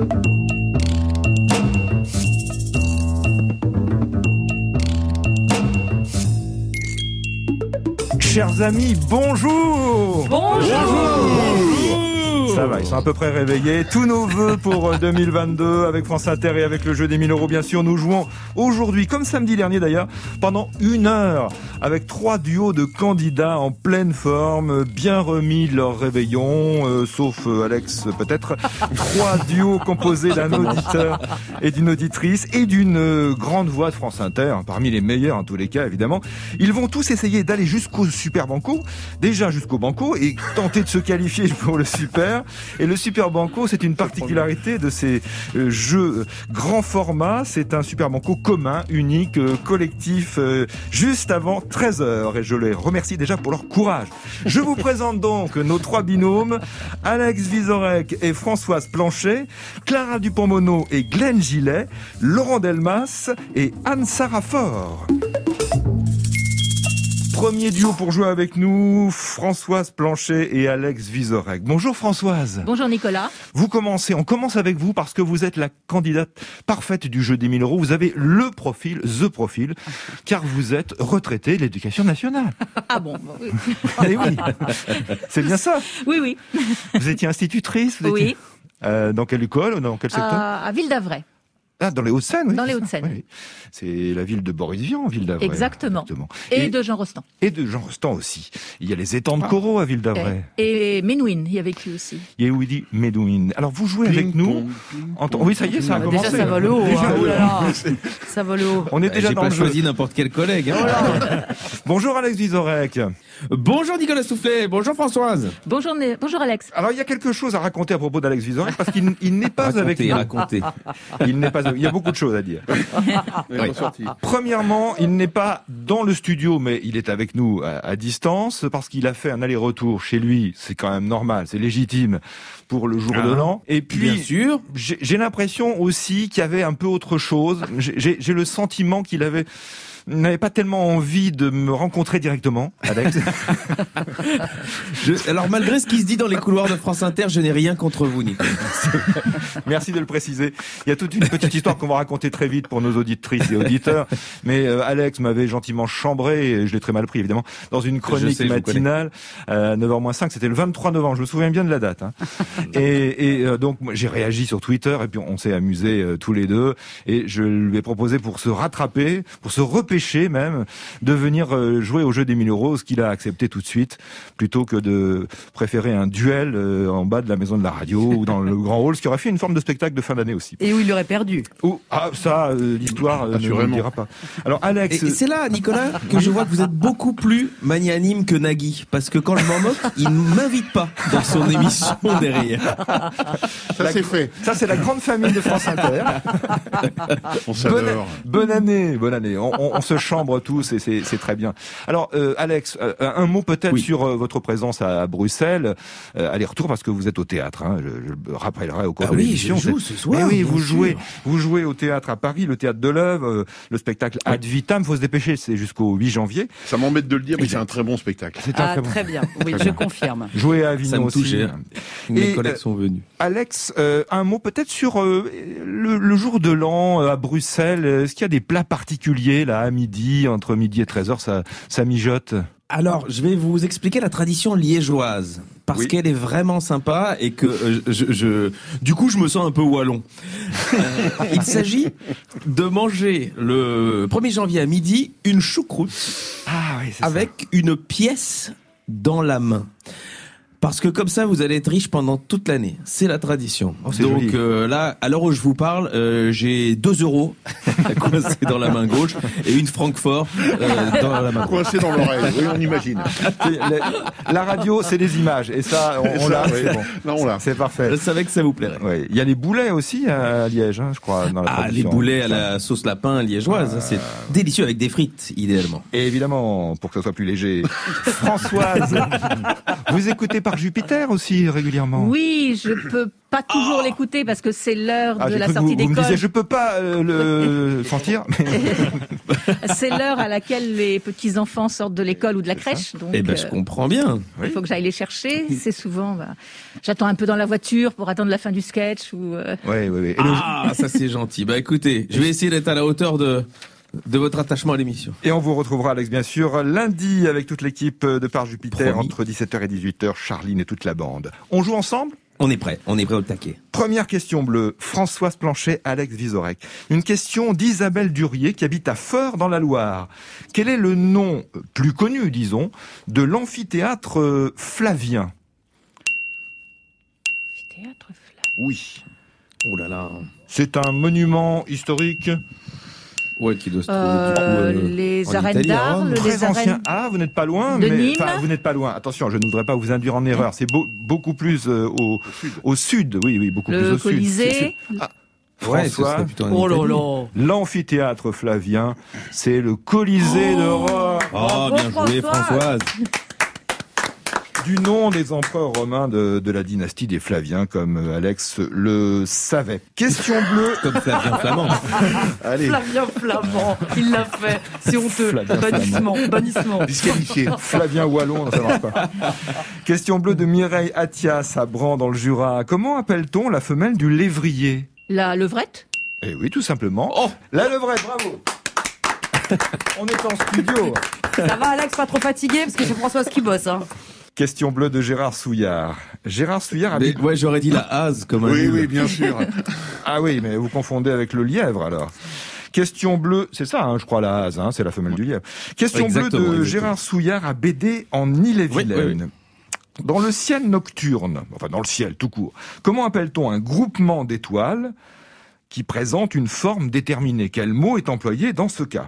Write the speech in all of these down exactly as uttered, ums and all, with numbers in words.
Chers amis, bonjour. Bonjour. Bonjour. Ça va, ils sont à peu près réveillés. Tous nos vœux pour deux mille vingt-deux avec France Inter et avec le jeu des mille euros, bien sûr. Nous jouons aujourd'hui, comme samedi dernier d'ailleurs, pendant une heure avec trois duos de candidats en pleine forme, bien remis de leur réveillon, euh, sauf euh, Alex peut-être. Trois duos composés d'un auditeur et d'une auditrice et d'une euh, grande voix de France Inter, parmi les meilleurs en tous les cas évidemment. Ils vont tous essayer d'aller jusqu'au Super Banco, déjà jusqu'au Banco, et tenter de se qualifier pour le Super. Et le Super Banco, c'est une particularité de ces euh, jeux euh, grand format. C'est un Super Banco commun, unique, euh, collectif, euh, juste avant treize heures. Et je les remercie déjà pour leur courage. Je vous présente donc nos trois binômes, Alex Vizorek et Françoise Planchet, Clara Dupont-Mono et Glenn Gillet, Laurent Delmas et Anne Sarafort. Premier duo pour jouer avec nous, Françoise Planchet et Alex Vizorek. Bonjour Françoise. Bonjour Nicolas. Vous commencez, on commence avec vous parce que vous êtes la candidate parfaite du jeu des mille euros. Vous avez le profil, the profil, car vous êtes retraitée de l'éducation nationale. Ah bon, oui. Eh oui, c'est bien ça. Oui, oui. Vous étiez institutrice, vous étiez... Oui. Euh, dans quelle école, dans quel secteur? À, à Ville d'Avray. Ah, dans les Hauts-de-Seine, oui. Dans les Hauts-de-Seine. Oui. C'est la ville de Boris Vian, Ville d'Avray. Exactement. Exactement. Et, Et de Jean Rostand. Et de Jean Rostand aussi. Il y a les étangs de coraux à Ville d'Avray. Et, et Ménouine y a vécu aussi. Yehudi Medouine. Alors vous jouez Ping avec nous. pong, En t- oui, ça y est, ça a Ah, commencé. déjà ça va le haut. Déjà, Hein, oui. oh là là. Ça va le haut. On est déjà J'ai dans pas le jeu. choisi n'importe quel collègue. Hein. Bonjour Alex Vizorek. Bonjour Nicolas Soufflet, bonjour Françoise. Bonjour, Né- bonjour Alex. Alors il y a quelque chose à raconter à propos d'Alex Vizorek parce qu'il il n'est pas avec Racontez, nous. racontez. Il n'est pas. Il y a beaucoup de choses à dire. Il est ressorti. Premièrement, il n'est pas dans le studio, mais il est avec nous à, à distance parce qu'il a fait un aller-retour chez lui. C'est quand même normal, c'est légitime pour le jour Ah, de l'an. Et puis, bien sûr. j'ai, j'ai l'impression aussi qu'il y avait un peu autre chose. J'ai, j'ai, j'ai le sentiment qu'il avait n'avait pas tellement envie de me rencontrer directement, Alex. Je, alors malgré ce qui se dit dans les couloirs de France Inter, je n'ai rien contre vous, Nicolas. Merci de le préciser. Il y a toute une petite histoire qu'on va raconter très vite pour nos auditrices et auditeurs. Mais euh, Alex m'avait gentiment chambré, et je l'ai très mal pris évidemment, dans une chronique sais, je vous matinale à neuf heures moins cinq. C'était le vingt-trois novembre, je me souviens bien de la date. Hein. et et euh, donc moi, j'ai réagi sur Twitter et puis on s'est amusés euh, tous les deux. Et je lui ai proposé pour se rattraper, pour se repérer même, de venir jouer au jeu des mille euros, ce qu'il a accepté tout de suite, plutôt que de préférer un duel en bas de la maison de la radio ou dans le grand hall, ce qui aurait fait une forme de spectacle de fin d'année aussi. Et où il aurait perdu. Oh, ah, ça, euh, l'histoire euh, ne le dira pas. Alors, Alex... Et, et c'est là, Nicolas, que je vois que vous êtes beaucoup plus magnanime que Nagui. Parce que quand je m'en moque, il ne m'invite pas dans son émission derrière. Ça, la, c'est fait. Ça, c'est la grande famille de France Inter. On s'adore. Bonne, bonne année, bonne année. On, on, on se chambre tous et c'est, c'est très bien. Alors, euh, Alex, euh, un mot peut-être oui. sur euh, votre présence à, à Bruxelles, euh, aller-retour parce que vous êtes au théâtre. Hein, je, je le rappellerai au cours ah de oui, l'émission. Je joue ce soir. Mais oui, vous sûr. jouez, vous jouez au théâtre à Paris, le théâtre de l'Oeuvre, euh, le spectacle oui. Ad Vitam. Faut se dépêcher, c'est jusqu'au huit janvier. Ça m'embête de le dire, mais c'est un très bon spectacle. C'est un ah, très, bon. très bien. Oui, je confirme. Jouer à Avignon aussi. Touche, hein. Mes et, collègues euh, sont venus. Alex, euh, un mot peut-être sur euh, le, le jour de l'an euh, à Bruxelles. Est-ce qu'il y a des plats particuliers là à midi, entre midi et treize heures, ça, ça mijote? Alors, je vais vous expliquer la tradition liégeoise, parce oui. qu'elle est vraiment sympa et que euh, je, je, du coup, je me sens un peu wallon. Euh, il s'agit de manger le premier janvier à midi une choucroute ah, oui, c'est avec ça. Une pièce dans la main. Parce que comme ça, vous allez être riche pendant toute l'année. C'est la tradition. Oh, c'est Donc euh, là, à l'heure où je vous parle, euh, j'ai deux euros coincés dans la main gauche et une Francfort euh, dans la main coincée dans l'oreille. Oui, on imagine. La, la radio, c'est des images et ça, on, on l'a. Oui. C'est bon. Non, on l'a. C'est parfait. Je savais que ça vous plairait. Oui. Il y a les boulets aussi à Liège, hein, je crois. Dans la ah, tradition. Les boulets à la sauce lapin liégeoise, euh... c'est délicieux avec des frites, idéalement. Et évidemment, pour que ce soit plus léger. Françoise, vous écoutez par Jupiter aussi régulièrement? Oui, je peux pas toujours l'écouter parce que c'est l'heure Ah, de j'ai la cru que sortie vous, vous me d'école. disiez, je peux pas euh, le sentir. C'est l'heure à laquelle les petits enfants sortent de l'école ou de la crèche. Donc, Eh ben, je euh, comprends bien. il faut que j'aille les chercher. C'est souvent, bah, j'attends un peu dans la voiture pour attendre la fin du sketch ou. euh, Oui, oui, oui. Et, le- Ah, ça c'est gentil. Bah écoutez, je vais essayer d'être à la hauteur de de votre attachement à l'émission. et on vous retrouvera, Alex, bien sûr, lundi avec toute l'équipe de Par Jupiter Promis. entre dix-sept heures et dix-huit heures. Charline et toute la bande. On joue ensemble? On est prêt, on est prêt au taquet. Première question bleue, Françoise Planchet, Alex Vizorek. Une question d'Isabelle Durier qui habite à Feurs dans la Loire. Quel est le nom, euh, plus connu disons, de l'amphithéâtre euh, Flavien? Théâtre Fla- Oui. Oh là là. C'est un monument historique Ouais, qui doit se trouver Euh, du coup. euh, les en arènes Italie, à d'Arles, Rome. les très ancien. arènes. Ah, vous n'êtes pas loin, de mais Nîmes. enfin, vous n'êtes pas loin. Attention, je ne voudrais pas vous induire en erreur. C'est beau- beaucoup plus euh, au, au sud. Oui, oui, beaucoup plus Le au sud. Colisée. C'est- c'est- Ouais, ce François, serait plutôt en Oh là Italie. là. l'amphithéâtre Flavien, c'est le Colisée de Rome. Oh, Bravo, bien joué, Françoise. Françoise. Du nom des empereurs romains de, de la dynastie des Flaviens, comme euh, Alex le savait. Question bleue. Comme Flavien Flamand. Allez. Flavien Flamand, il l'a fait. C'est honteux. Flavien Bannissement, bannissement. Disqualifié. Flavien Wallon, non, ça marche pas. Question bleue de Mireille Athias à Bran dans le Jura. Comment appelle-t-on la femelle du lévrier? La levrette. Eh oui, tout simplement. Oh. La levrette, bravo. On est en studio. Ça va, Alex, pas trop fatigué parce que c'est Françoise qui bosse. Hein. Question bleue de Gérard Souillard. Gérard Souillard Mais, habite... ouais, j'aurais dit la hase comme un Oui, nul. oui, bien sûr. Ah oui, mais vous confondez avec le lièvre alors. Question bleue, c'est ça, hein, je crois, la hase, hein, c'est la femelle du lièvre. Question bleue Exactement, de exactement. Gérard Souillard à B D en Ille-et-Vilaine. Dans le ciel nocturne, enfin dans le ciel tout court, comment appelle-t-on un groupement d'étoiles qui présente une forme déterminée? Quel mot est employé dans ce cas?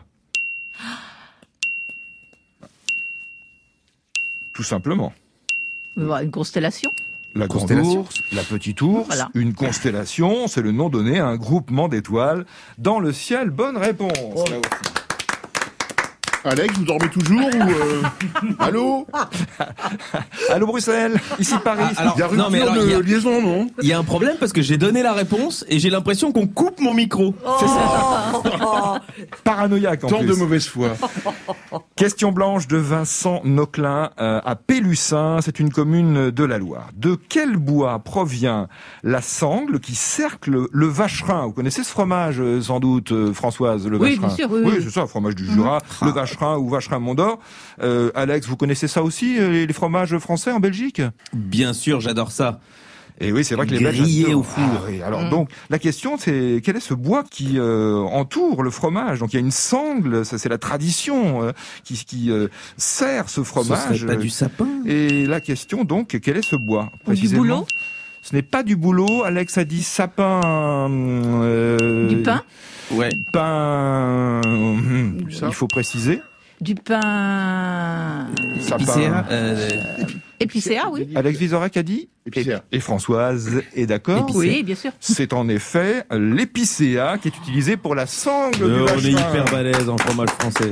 Tout simplement. Voilà, une constellation. La Grande constellation, ours. la petite ours, Voilà. une constellation, c'est le nom donné à un groupement d'étoiles dans le ciel. Bonne réponse. Là aussi. Alex, vous dormez toujours ou euh... Allô? Allô Bruxelles, ici Paris. Ah, alors, Il y a non, rupture mais alors, de il y a- liaison, non? Il y a un problème parce que j'ai donné la réponse et j'ai l'impression qu'on coupe mon micro. C'est ça. Paranoïaque en Tant plus. de mauvaise foi. Question blanche de Vincent Noclin euh, à Pélussin, c'est une commune de la Loire. De quel bois provient la sangle qui cercle le vacherin? Vous connaissez ce fromage euh, sans doute, euh, Françoise, le Oui, vacherin? bien sûr, oui, oui. c'est ça, fromage du Jura, le vacherin ou vacherin Mont-d'Or. Euh, Alex, vous connaissez ça aussi, euh, les fromages français en Belgique? Bien sûr, j'adore ça. Et oui, c'est vrai que les Belges Grillé adorent. au four. Ah oui, alors donc la question c'est quel est ce bois qui euh, entoure le fromage? Donc il y a une sangle, ça c'est la tradition euh, qui, qui euh, sert ce Ce fromage. serait pas du sapin. Et la question donc quel est ce bois Ou du précisément? bouleau. Ce n'est pas du bouleau. Alex a dit sapin. euh, Du pain. Ouais. Pain. hum, ça. Il faut préciser. Du pain. Sapin. Épicéa, euh, Épicéa, oui. Alex Vizorek a dit. Épicéa. Et, et Françoise est d'accord. Épicéa. Oui, bien sûr. C'est en effet l'épicéa qui est utilisé pour la sangle du on est vacherin. hyper balèze en fromage français.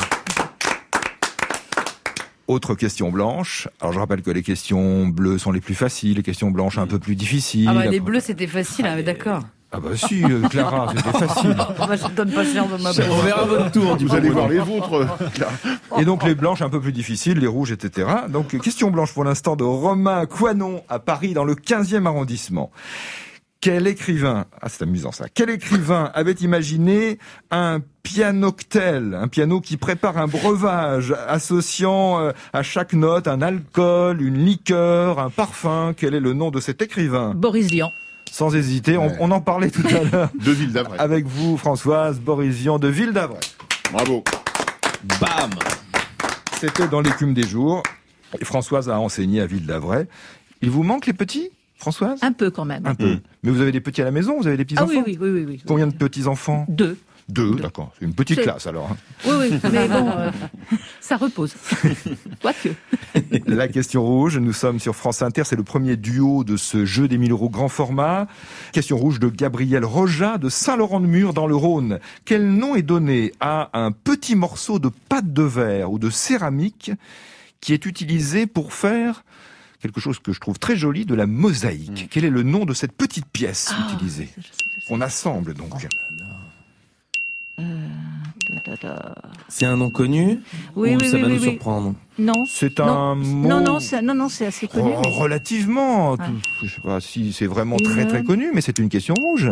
Autre question blanche. Alors je rappelle que les questions bleues sont les plus faciles, les questions blanches un peu plus difficiles. Ah bah, les Après- bleus, c'était facile, hein, mais d'accord. Ah bah si, euh, Clara, c'était facile. Moi, je donne pas cher de ma On verra votre tour. du Vous coup. allez voir les vôtres. Là. Et donc les blanches un peu plus difficiles, les rouges, et cetera. Donc question blanche pour l'instant de Romain Coinon à Paris dans le quinzième arrondissement. Quel écrivain, ah c'est amusant ça, quel écrivain avait imaginé un pianoctel, un piano qui prépare un breuvage associant euh, à chaque note un alcool, une liqueur, un parfum? Quel est le nom de cet écrivain? Boris Vian. Sans hésiter, on, on en parlait tout à l'heure De Ville d'Avray. avec vous Françoise, Boris Vian de Ville d'Avray. Bravo. Bam. C'était dans l'écume des jours. Et Françoise a enseigné à Ville d'Avray. Il vous manque les petits, Françoise? Un peu quand même. Un peu. Mais vous avez des petits à la maison? Vous avez des petits Ah enfants? oui, oui, oui, oui, oui. Combien de petits enfants? Deux. Deux, d'accord. C'est une petite C'est- classe alors. hein. Oui, oui, mais bon, euh, ça repose. Quoique. La question rouge, nous sommes sur France Inter, c'est le premier duo de ce jeu des mille euros grand format. Question rouge de Gabriel Roja de Saint-Laurent-de-Mur dans le Rhône. Quel nom est donné à un petit morceau de pâte de verre ou de céramique qui est utilisé pour faire quelque chose que je trouve très joli, de la mosaïque. Mmh. Quel est le nom de cette petite pièce ah, utilisée? je sais, je sais. On assemble donc. Euh, da, da, da. C'est un nom connu oui, ou oui, ça oui, va oui, nous oui. surprendre? Non. C'est non. un mot... Non, non, c'est, non, non, c'est assez connu. Oh, mais... Relativement. Ouais. Tout, je sais pas si c'est vraiment Une... très très connu, mais c'est une question rouge.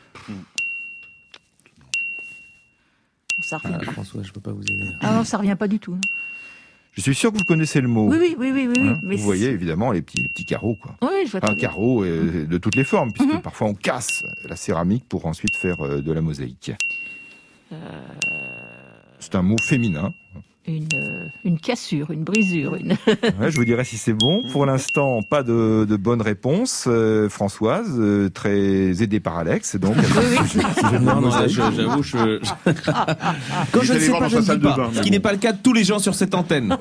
Ça revient. Ah, François, je peux pas vous aider. Ah non, ça revient pas du tout. Non. Je suis sûr que vous connaissez le mot. Oui, oui, oui, oui, oui. Hein, mais vous voyez évidemment les petits, les petits carreaux, quoi. Oui, je vois très Un bien. carreau euh, de toutes les formes, puisque Mm-hmm. parfois on casse la céramique pour ensuite faire euh, de la mosaïque. Euh... C'est un mot féminin. Une, euh, une cassure, une brisure. Une... Ouais, je vous dirai si c'est bon. Pour l'instant, pas de, de bonne réponse. Euh, Françoise, euh, très aidée par Alex. Donc, oui, oui. sujet de Non, non, mosaïque. je- j'avoue, je... Quand Il je est ne allé sais voir pas, dans je sa ne salle dis de pas. bain, Ce mais qui bon. n'est pas le cas de tous les gens sur cette antenne.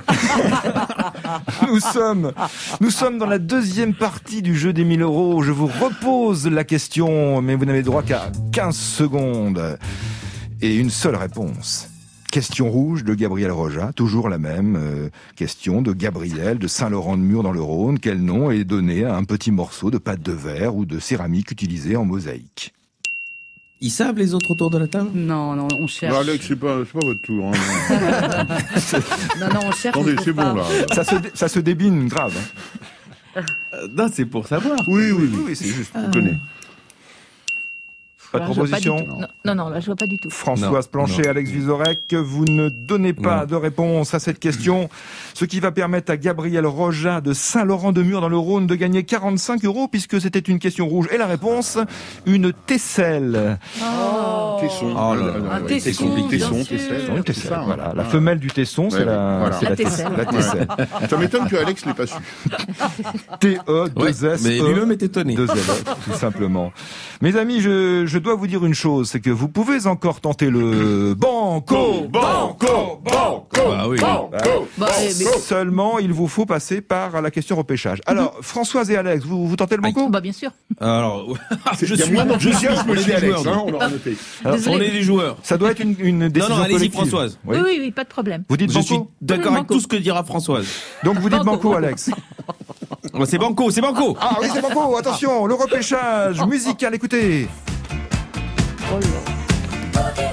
Nous sommes, nous sommes dans la deuxième partie du jeu des mille euros. Je vous repose la question, mais vous n'avez droit qu'à quinze secondes. Et une seule réponse. Question rouge de Gabriel Roja, toujours la même euh, question de Gabriel de Saint-Laurent-de-Mur dans le Rhône. Quel nom est donné à un petit morceau de pâte de verre ou de céramique utilisé en mosaïque? Ils savent les autres autour de la table? Non, non, on cherche. Non, Alex, c'est pas, c'est pas votre tour. Hein. Non, non, on cherche. Attendez, on trouve c'est bon, pas. là. Ça se, dé- ça se débine grave. hein. Euh, Non, c'est pour savoir. Oui, oui, Oui, oui. oui, c'est juste. On connaît. Pas de Là, je vois proposition? du tout. Non, non, non, là, je vois pas du tout. Françoise Non, Planchet, non. Alex Vizorek, vous ne donnez pas Non. de réponse à cette question, ce qui va permettre à Gabriel Roja de Saint-Laurent-de-Mur dans le Rhône de gagner quarante-cinq euros, puisque c'était une question rouge. Et la réponse, une tesselle. Oh. Tesson. Oh là là. Un ouais, tesson, compliqué. bien Tesson, sûr. tesselle. Une c'est tesselle, ça, hein. voilà. La Ah. femelle du tesson, c'est Ouais, la, voilà. c'est la, La tesselle. tesselle. La tesselle. Ça m'étonne que Alex l'ait pas su. T E deux Ouais, S mais E lui-même est étonné. deux L, tout simplement. Mes amis, je, je dois vous dire une chose, c'est que vous pouvez encore tenter le banco, banco, banco. Bah oui. banco. Bah, eh, mais- Seulement, il vous faut passer par la question repêchage. Alors, Françoise et Alex, vous, vous tentez le banco? Bah, bien sûr. Alors, je Il y a suis, moins je suis, d'enthousiasme on est chez des Alex, joueurs. hein, on l'aura noté. Alors, Désolée. On est des joueurs. Ça doit être une, une décision allez-y, collective. Françoise. Oui. Oui, oui, oui, pas de problème. Vous dites Je suis banco? d'accord Oui, avec banco. tout ce que dira Françoise. Donc vous dites Banco. banco, Alex. Oh, c'est banco, c'est banco. Ah oui, c'est banco. Attention, le repêchage musical, écoutez. Oh là.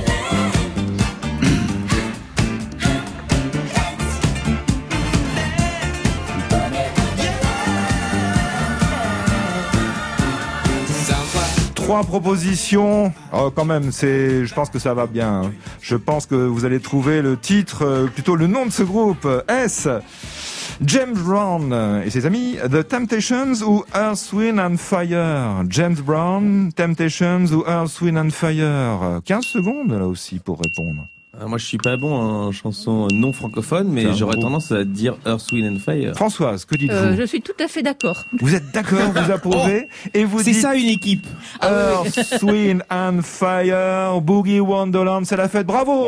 Trois propositions. Oh, quand même, c'est. Je pense que ça va bien. hein. Je pense que vous allez trouver le titre, euh, plutôt le nom de ce groupe. S. James Brown et ses amis, The Temptations ou Earth, Wind and Fire. James Brown, Temptations ou Earth, Wind and Fire. quinze secondes là aussi pour répondre. Euh, Moi, je suis pas bon en chanson non francophone, C'est mais un j'aurais groupe. tendance à dire Earth, Wind and Fire. Françoise, que dites-vous? Euh, je suis tout à fait d'accord. Vous êtes d'accord, vous approuvez et vous C'est dites ça une équipe. Earth, Wind and Fire, Boogie Wonderland, c'est la fête. Bravo!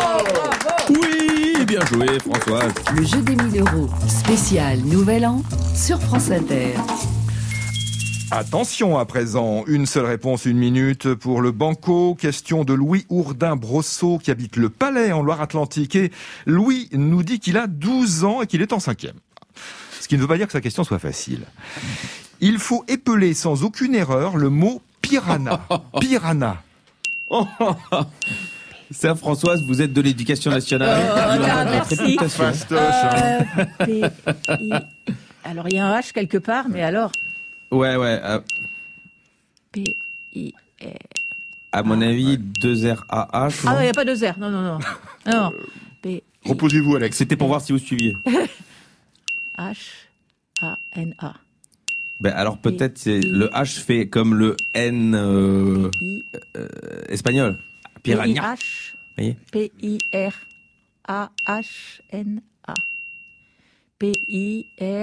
Oui, bien joué, Françoise. Le jeu des mille euros, spécial Nouvel An sur France Inter. Attention à présent, une seule réponse, une minute pour le banco. Question de Louis Ourdin Brosseau qui habite le Palais en Loire-Atlantique. Et Louis nous dit qu'il a douze ans et qu'il est en cinquième. Ce qui ne veut pas dire que sa question soit facile. Il faut épeler sans aucune erreur le mot piranha. Piranha. Ça, Françoise, vous êtes de l'éducation nationale. Oh, Il ah, a votre merci. réputation. Fastoche, hein. Euh, P I Alors, il y a un H quelque part, mais alors, Ouais, ouais. euh, P I R. à mon avis, deux R A H. Ah non, il n'y a pas deux R. Non, non, non. Non. P Reposez-vous, Alex. C'était pour voir si vous suiviez. H A N A. Ben alors peut-être c'est le H fait comme le N euh, I euh, espagnol. P I Piranha. H Voyez. P I R A H N A. P I R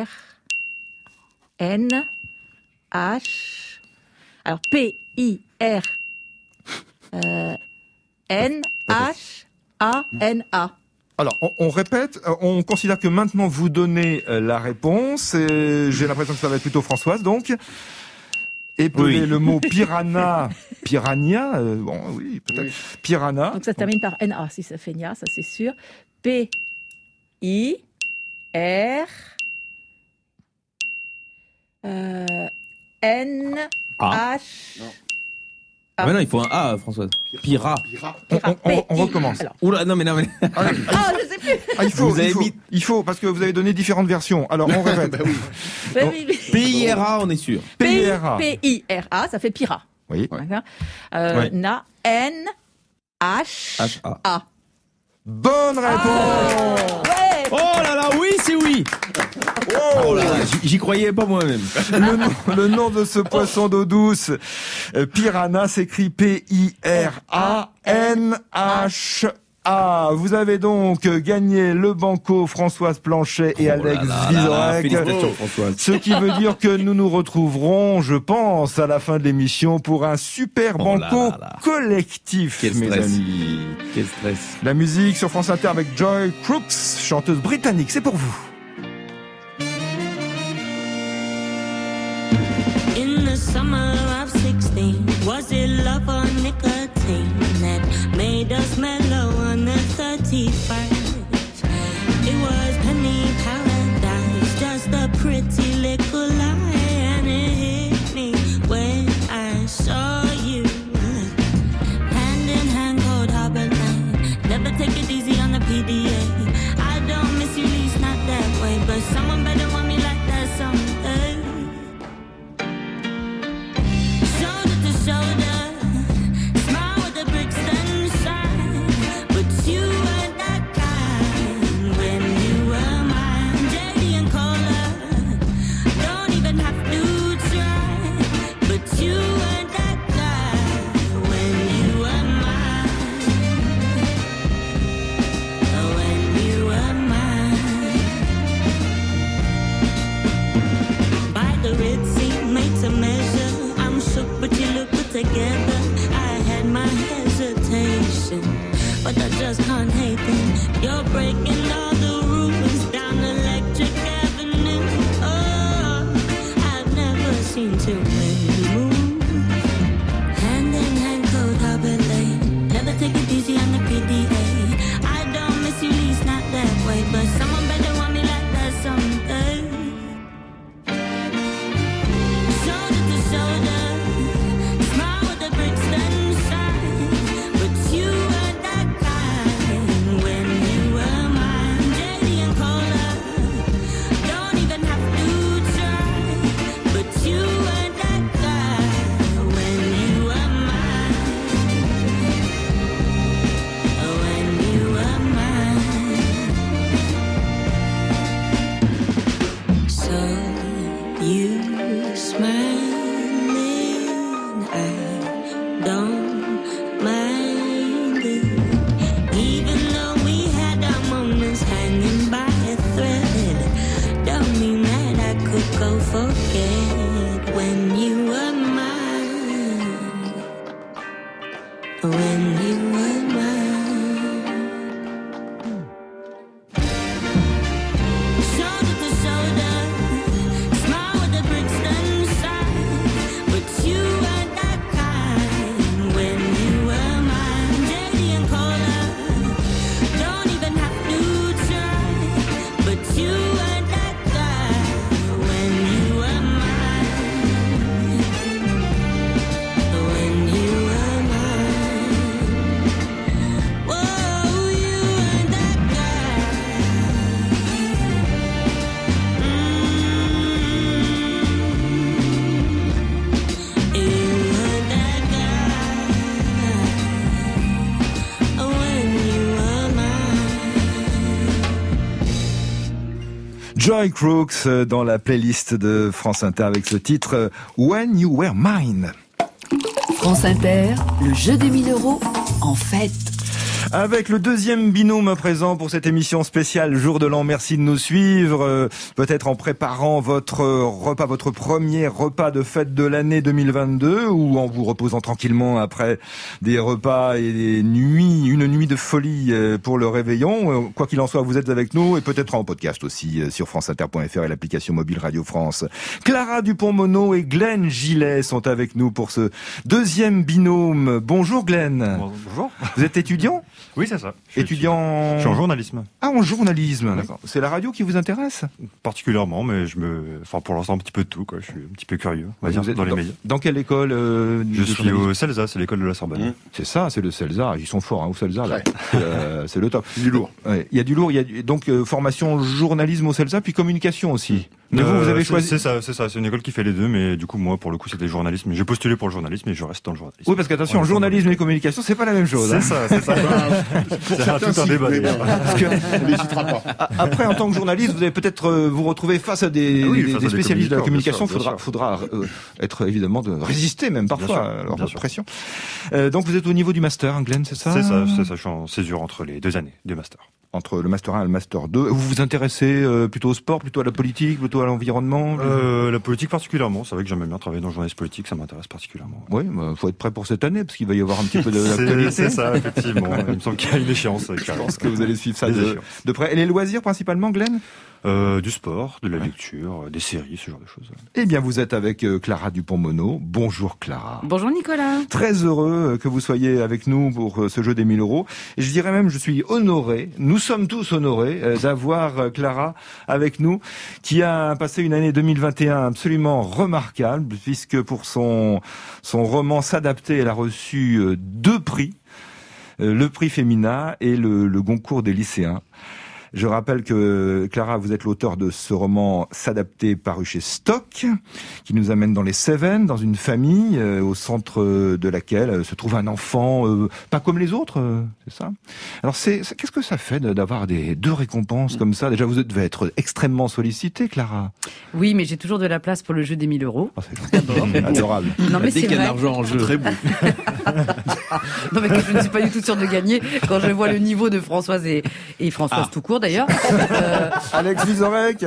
N H. Alors P I R euh, N H A N A. Alors, on, on répète, euh, on considère que maintenant vous donnez euh, la réponse. Et j'ai l'impression que ça va être plutôt Françoise, donc. Épeler Oui. le mot piranha, piranha, euh, bon, oui, peut-être. Oui. Piranha. Donc ça se termine par N A si ça fait Nia, ça c'est sûr. P I R Euh, N, Ah. H... Ah, mais non, il faut un A, Françoise. Pira. On, on- on- on recommence. Alors. Oula, non, mais non, mais. Ah, Ah, je sais plus. ah, il faut, Vous il avez faut, mis- il faut, parce que vous avez donné différentes versions. Alors, on répète. Bah oui. Oui, oui, oui. P I R A, on est sûr. P I R A. P I R A, ça fait Pira. Oui. D'accord. Euh, Ouais. Na, N, H, H A. A. Bonne réponse. Ouais. Oh là là, oui, c'est oui. Oh là là, j'y- j'y croyais pas moi-même. Le nom, le nom de ce poisson d'eau douce, euh, piranha, s'écrit P I R A N H A. Vous avez donc gagné le banco Françoise Planchet et Oh Alex là là là là, Vizorek. félicitations, Françoise. Ce qui veut dire que nous nous retrouverons, je pense, à la fin de l'émission pour un super Oh banco là là là. collectif, Quel mes stress. amis. Quel stress. La musique sur France Inter avec Joy Crooks, chanteuse britannique, c'est pour vous. In the summer of sixteen, was it love or nicotine that made us mellow on the thirty-first? It was penny paradise, just a pretty little lie, and it hit me when I saw you. Hand in hand, cold harbor line, never take it easy on the P D A. I don't miss you, least not that way, but someone better want me like that someday. Shoulder to shoulder, smile with the Brixton shine. But you were that kind when you were mine. J D and Cola, don't even have to try. But you were that guy when you were mine. Oh, when you were mine. By the Ritzy, made to measure. I'm shook, but you look good together. I had my hesitation, but I just can't hate them. You're breaking all the rules down Electric Avenue. Oh, I've never seen too many move. Hand in hand, cold harbor lane. Never take it easy on the P D A. I don't miss you, least not that way, but someone better want me like that someday. Shoulder to shoulder, smile with the Brixton shine. But you were that kind when you were mine. J D and Cola, don't even have to try. But you were that guy when you were mine. When you were mine. So you smiling, I don't mind it. Even though we had our moments hanging by a thread, don't mean that I could go forget when you were mine. When you were mine. Shoulder to shoulder, smile with the Brixton shine. But you were that kind when you were mine. J D and Cola, don't even have to try. But you were that guy when you were mine. When you were mine. Whoa, you were that guy. Joy Crooks dans la playlist de France Inter avec ce titre When You Were Mine. France Inter, le jeu des mille euros en fête. Avec le deuxième binôme présent pour cette émission spéciale Jour de l'An, merci de nous suivre. Euh, peut-être en préparant votre repas, votre premier repas de fête de l'année deux mille vingt-deux, ou en vous reposant tranquillement après des repas et des nuits, une nuit de folie pour le réveillon. Euh, quoi qu'il en soit, vous êtes avec nous et peut-être en podcast aussi euh, sur franceinter point f r et l'application mobile Radio France. Clara Dupont-Mono et Glenn Gillet sont avec nous pour ce deuxième binôme. Bonjour Glenn. Bonjour. Vous êtes étudiant ? Oui, c'est ça. Je suis Étudiant en... Je suis en journalisme. Ah, en journalisme, Oui. d'accord. C'est la radio qui vous intéresse? Particulièrement, mais je me, enfin, pour l'instant, un petit peu de tout, quoi. Je suis un petit peu curieux, on va dire, Vous êtes dans les dans, médias. dans quelle école euh, Je de suis journalisme au CELSA, c'est l'école de la Sorbonne. Mmh. C'est ça, c'est le CELSA. Ils sont forts, hein, au CELSA, là. Ouais. Euh, c'est le top. Du lourd. Ouais. Il y a du lourd, il y a du... donc euh, formation journalisme au CELSA, puis communication aussi. Mais vous, vous Euh, avez c'est- choisi... C'est ça, c'est ça. C'est une école qui fait les deux, mais du coup, moi, pour le coup, c'était journalisme. J'ai postulé pour le journalisme et je reste dans le journalisme. Oui, parce qu'attention, Ouais, journalisme et communication, c'est pas la même chose. C'est hein. ça, c'est ça. Pour C'est certains, tout un si, débat, mais d'ailleurs. bon, Parce que on n'hésitera pas. a- après, en tant que journaliste, vous allez peut-être euh, vous retrouver face à des, Ah oui, des- face à des des spécialistes de la communicants, communication. bien sûr, faudra, bien sûr. faudra euh, être évidemment de résister même parfois Bien sûr, à leur bien sûr. pression. Euh, donc vous êtes au niveau du master, hein, Glenn, c'est ça? C'est ça, c'est ça. Je suis en césure entre les deux années du master. Entre le master un et le master deux. Vous vous intéressez euh, plutôt au sport, plutôt à la politique, plutôt à l'environnement? Euh, la politique particulièrement. C'est vrai que j'aime bien travailler dans le journalisme politique, ça m'intéresse particulièrement. Oui, bah, faut être prêt pour cette année, parce qu'il va y avoir un petit peu de C'est d'actualité. c'est ça, effectivement. Il me semble qu'il y a une échéance. Je pense que vous allez suivre ça Des de, échéances. de près. Et les loisirs principalement, Glenn? Euh, du sport, de la Ouais. lecture, euh, des séries, ce genre de choses. Eh bien, vous êtes avec euh, Clara Dupont-Mono. Bonjour Clara. Bonjour Nicolas. Très heureux euh, que vous soyez avec nous pour euh, ce jeu des mille euros. Et je dirais même, je suis honoré, nous sommes tous honorés euh, d'avoir euh, Clara avec nous, qui a passé une année deux mille vingt et un absolument remarquable, puisque pour son, son roman S'adapter, elle a reçu euh, deux prix, euh, le prix Femina et le, le Goncourt des lycéens. Je rappelle que, Clara, vous êtes l'auteur de ce roman S'adapter paru chez Stock, qui nous amène dans les Cévennes, dans une famille euh, au centre de laquelle euh, se trouve un enfant euh, pas comme les autres, euh, c'est ça? Alors, c'est, c'est- qu'est-ce que ça fait de- d'avoir des deux récompenses comme ça? Déjà, vous devez être extrêmement sollicité, Clara. Oui, mais j'ai toujours de la place pour le jeu des mille euros. Oh, c'est adorable. Non, mais Dès c'est qu'il y a de vrai. l'argent en jeu. Très beau. Non, mais que je ne suis pas du tout sûre de gagner quand je vois le niveau de Françoise et, et Françoise Ah. tout court d'ailleurs. Euh, Alex Vizorek.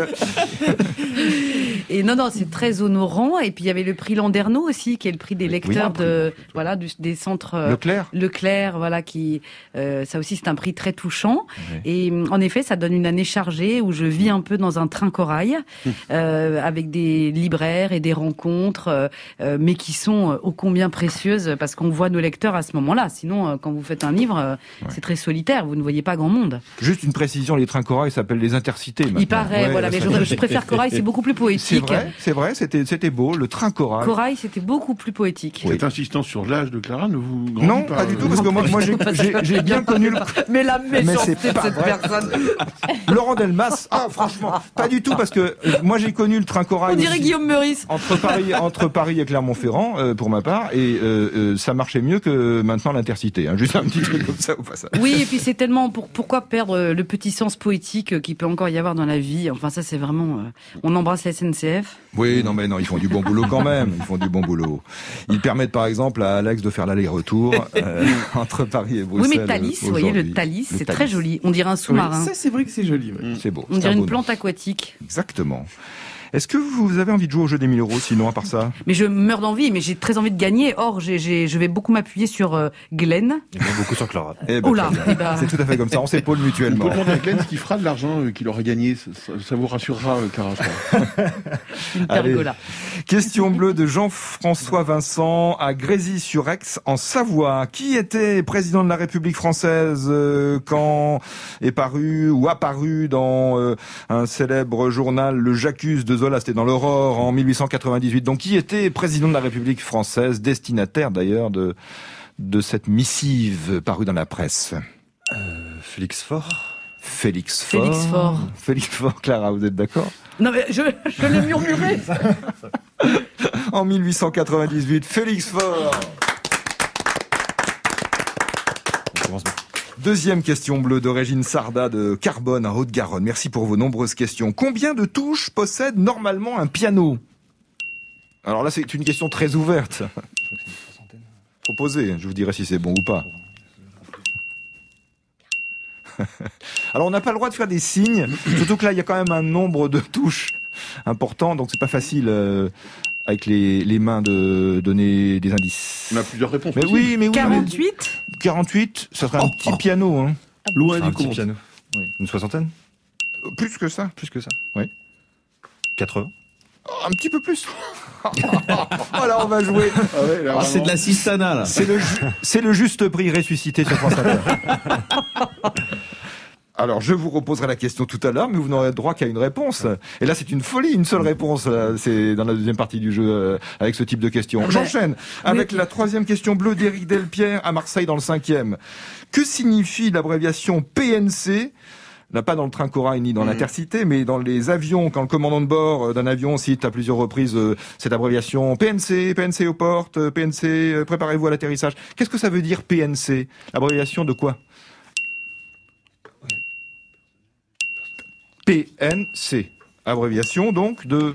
et non, non, c'est très honorant. Et puis il y avait le prix Landerneau aussi, qui est le prix des lecteurs Oui. de, voilà, du- des centres. euh, Leclerc. Leclerc, voilà, qui, euh, ça aussi c'est un prix très touchant. Ouais. Et hum, en effet, ça donne une année chargée où je vis un peu dans un train corail, euh, avec des libraires et des rencontres, euh, euh, mais qui sont euh, ô combien précieuses parce qu'on voit nos lecteurs à ce moment-là. Sinon, euh, quand vous faites un livre, euh, c'est très solitaire, vous ne voyez pas grand monde. Juste une précision, les trains corail s'appellent les intercités maintenant. Il paraît, Ouais, voilà, mais ça- je, je préfère corail, c'est beaucoup plus C'est poétique. vrai, c'est vrai, c'était, c'était beau, le train corail. Corail, c'était beaucoup plus poétique. Cette insistance sur l'âge de Clara ne vous grandit Non, pas pas du euh, tout, parce que moi, moi j'ai, j'ai, j'ai bien connu le... Mais la Mais méchanceté c'est de pas cette vrai. personne. Laurent Delmas. Ah, franchement, pas du tout, parce que euh, moi j'ai connu le train corail. On dirait aussi Guillaume Meurice. Entre Paris, entre Paris et Clermont-Ferrand, euh, pour ma part, et euh, euh, ça marchait mieux que maintenant l'intercité. Hein. Juste un petit truc comme ça au passage. Oui, et puis c'est tellement pour pourquoi perdre euh, le petit sens poétique euh, qu'il peut encore y avoir dans la vie. Enfin, ça c'est vraiment. euh, on embrasse la S N C F. Oui, non, mais non, ils font du bon boulot quand même. Ils font du bon boulot. Ils permettent par exemple à Alex de faire l'aller-retour euh, entre Paris et Bruxelles. Oui, mais Thalys, vous voyez, le aujourd'hui. Thalys, Le c'est Thalys. très joli. On dirait un sous-marin. Ça, c'est vrai que c'est joli. ouais. C'est beau. On c'est dirait un une beau plante nom. aquatique. Exactement. Est-ce que vous avez envie de jouer au jeu des mille euros, sinon, à part ça? Mais je meurs d'envie, mais j'ai très envie de gagner. Or, j'ai, j'ai, je vais beaucoup m'appuyer sur euh, Glenn. Et bien beaucoup sur Clara. Eh ben, Oh là, très bien. eh ben. C'est tout à fait comme ça, on s'épaule On mutuellement. peut demander à Glenn ce qu'il fera de l'argent euh, qu'il aura gagné. Ça, ça- ça vous rassurera, euh, Clara, je crois. Une Allez. pergola. Question bleue de Jean-François Vincent à Grésy-sur-Aix, en Savoie. Qui était président de la République française euh, quand est paru ou apparu dans euh, un célèbre journal, le J'accuse de Zola, c'était dans l'Aurore en mille huit cent quatre-vingt-dix-huit. Donc qui était président de la République française, destinataire d'ailleurs de, de cette missive parue dans la presse? Euh, Félix Faure. Félix Faure. Félix Faure. Félix Faure, Clara, vous êtes d'accord? Non, mais je, je l'ai murmuré. En mille huit cent quatre-vingt-dix-huit, Félix Faure. On commence bien. Deuxième question bleue de Régine Sarda de Carbone en Haute-Garonne. Merci pour vos nombreuses questions. Combien de touches possède normalement un piano? Alors là, c'est une question très ouverte. Faut poser, je vous dirai si c'est bon ou pas. Alors on n'a pas le droit de faire des signes, surtout que là il y a quand même un nombre de touches important, donc c'est pas facile euh, avec les, les mains de donner des indices. On a plusieurs réponses. Mais possibles. oui, mais oui. quarante-huit. mais quarante-huit, ça serait un petit piano, hein. Loin Un du petit compte. piano. Oui. Une soixantaine. Euh, Plus que ça. Plus que ça. Oui. quatre-vingts. Oh, un petit peu plus. Oh là, on va jouer. Ah ouais, là, Ah, c'est vraiment. de la Sistana, là. C'est le, ju- c'est le juste prix ressuscité sur France Inter. Alors, je vous reposerai la question tout à l'heure, mais vous n'aurez droit qu'à une réponse. Et là, c'est une folie, une seule réponse. euh, C'est dans la deuxième partie du jeu euh, avec ce type de questions. J'enchaîne avec la troisième question bleue d'Éric Delpierre à Marseille dans le cinquième. Que signifie l'abréviation P N C? Là, pas dans le train corail ni dans l'Intercité, mais dans les avions, quand le commandant de bord d'un avion cite à plusieurs reprises euh, cette abréviation P N C, P N C aux portes, euh, P N C, euh, préparez-vous à l'atterrissage. Qu'est-ce que ça veut dire P N C? Abréviation de quoi? P N C. Abréviation donc de...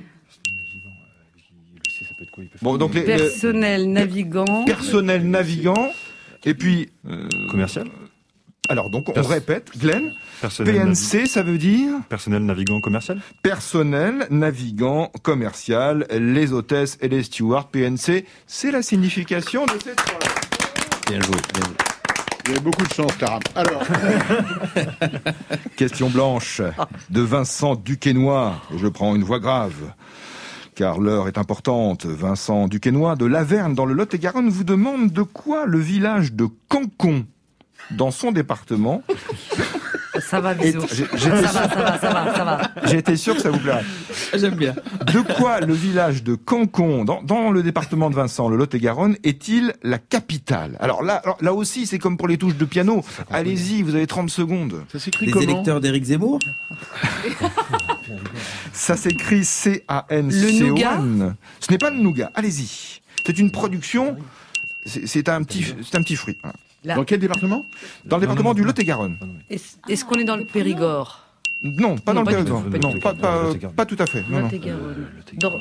Bon, donc les, les- Personnel navigant. personnel navigant, et puis... euh, Commercial. alors donc on Pers- répète, Glenn, Personnel, P N navi- C ça veut dire personnel navigant commercial. personnel navigant commercial, les hôtesses et les stewards. P N C, c'est la signification de cette phrase. Bien joué, bien joué. Il y a beaucoup de chance, Clara. Alors, Question blanche de Vincent Duquesnoy, et je prends une voix grave, car l'heure est importante. Vincent Duquesnoy de Laverne, dans le Lot-et-Garonne, vous demande de quoi le village de Cancon, dans son département... Ça va, bisous. Et j'ai- Ça j'étais va, ça va, ça va, ça va. J'ai été sûr que ça vous plairait. J'aime bien. De quoi le village de Cancon, dans, dans le département de Vincent, le Lot-et-Garonne, est-il la capitale? Alors là, alors là aussi, c'est comme pour les touches de piano. Allez-y, vous avez trente secondes. ça s'écrit Les comment? électeurs d'Éric Zemmour? Ça s'écrit C A N C O N. Le nougat? Ce n'est pas le nougat. Allez-y. C'est une production. C'est c'est un petit, c'est un petit fruit. Voilà. Là. Dans quel département? Dans le département du Lot-et-Garonne. Est-ce est-ce qu'on est dans le Périgord? Non, pas Non, dans pas le du tout, Périgord. pas du Non, tout. pas, pas, Lot-et-Garonne. pas tout à fait. Non, non. Lot-et-Garonne. Dans-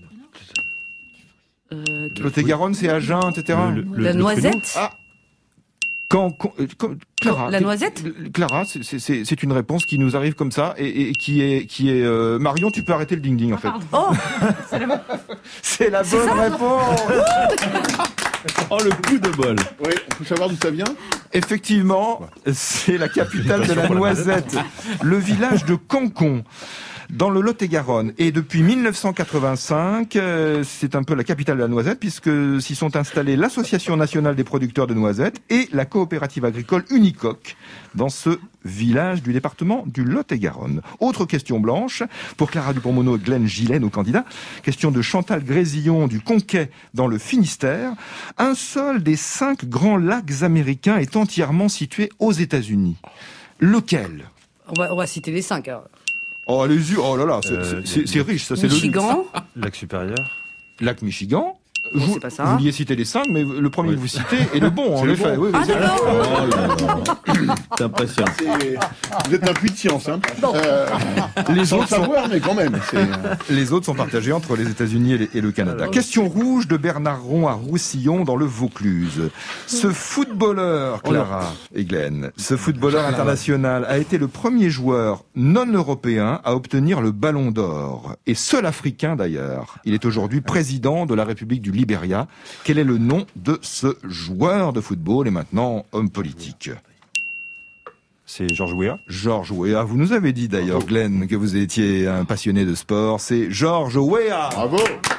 Euh, Lot-et-Garonne, c'est Agen, et cetera. Le- le- La le noisette? Ah. Quand, quand- euh, quand- Clara, La noisette? euh, Clara, c'est- c'est c'est- c'est une réponse qui nous arrive comme ça et, et qui est qui est euh, Marion, tu peux arrêter le ding ding en fait. Oh, C'est la bonne réponse. Oh, le coup de bol. Oui, on peut savoir d'où ça vient? Effectivement, c'est la capitale de la noisette, le village de Cancon. Dans le Lot-et-Garonne. Et depuis mille neuf cent quatre-vingt-cinq, euh, c'est un peu la capitale de la noisette, puisque s'y sont installés l'Association nationale des producteurs de noisettes et la coopérative agricole Unicoque dans ce village du département du Lot-et-Garonne. Autre question blanche pour Clara Dupont-Mono et Glenn Gillet, nos candidats. Question de Chantal Grésillon du Conquet dans le Finistère. Un seul des cinq grands lacs américains est entièrement situé aux États-Unis. Lequel? on va, on va citer les cinq. Alors. Oh, allez-y, oh là là, c'est Euh, c'est- c'est riche, ça, c'est le Michigan, Lac supérieur. lac Michigan. Bon, vous, c'est pas ça. vous vouliez citer les cinq, mais le premier Oui. que vous citez est le bon, en C'est le effet. bon. Oui, oui, Ah, c'est- d'accord. Oh là là. T'es impatient. C'est- Vous êtes un puits de science, hein. Euh, les, sans le autres sont, savoir, mais quand même. c'est- euh, les autres sont partagés entre les États-Unis et, les- et le Canada. Question rouge de Bernard Ron à Roussillon dans le Vaucluse. Ce footballeur, Clara et Glenn, ce footballeur international a été le premier joueur non européen à obtenir le Ballon d'Or. Et seul africain d'ailleurs. Il est aujourd'hui président de la République du Libéria. Quel est le nom de ce joueur de football et maintenant homme politique? C'est Georges Weah. Georges Weah. Vous nous avez dit d'ailleurs, Glenn, que vous étiez un passionné de sport. C'est Georges Weah. Bravo.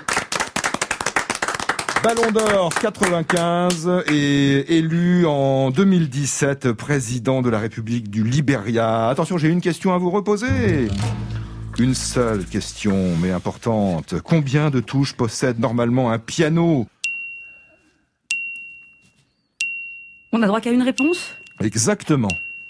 Ballon d'Or quatre-vingt-quinze et élu en deux mille dix-sept président de la République du Libéria. Attention, j'ai une question à vous reposer. Une seule question, mais importante. Combien de touches possède normalement un piano? on a droit qu'à une réponse? Exactement.